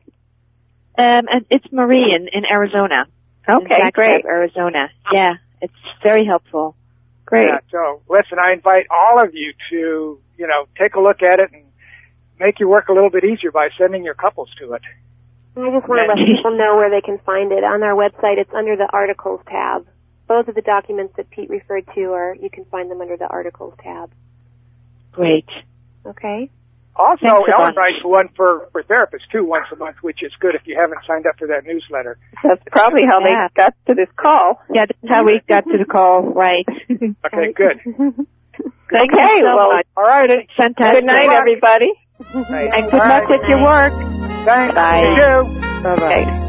[SPEAKER 2] Um, and it's Marie in, in Arizona.
[SPEAKER 6] Okay,
[SPEAKER 2] in
[SPEAKER 6] great.
[SPEAKER 2] Arizona. Yeah, it's very helpful.
[SPEAKER 6] Great.
[SPEAKER 3] Yeah, so listen, I invite all of you to, you know, take a look at it and make your work a little bit easier by sending your couples to it.
[SPEAKER 1] I just want to let people know where they can find it. On our website, it's under the Articles tab. Both of the documents that Pete referred to are, you can find them under the Articles tab.
[SPEAKER 2] Great.
[SPEAKER 1] Okay.
[SPEAKER 3] Also,
[SPEAKER 2] Thanks
[SPEAKER 3] Ellen writes one for, for therapists, too, once a month, which is good if you haven't signed up for that newsletter.
[SPEAKER 6] That's probably how
[SPEAKER 2] yeah.
[SPEAKER 6] they got to this call.
[SPEAKER 2] Yeah, that's how we got to the call, right.
[SPEAKER 3] Okay, good.
[SPEAKER 2] Thank
[SPEAKER 6] okay,
[SPEAKER 2] you so
[SPEAKER 6] well,
[SPEAKER 2] much.
[SPEAKER 3] All right.
[SPEAKER 2] Fantastic.
[SPEAKER 6] Good night, everybody.
[SPEAKER 3] Right.
[SPEAKER 2] And good
[SPEAKER 3] All
[SPEAKER 2] luck
[SPEAKER 3] right.
[SPEAKER 2] with your work.
[SPEAKER 3] Thanks.
[SPEAKER 2] Bye.
[SPEAKER 3] You too.
[SPEAKER 2] Bye-bye.
[SPEAKER 6] Okay.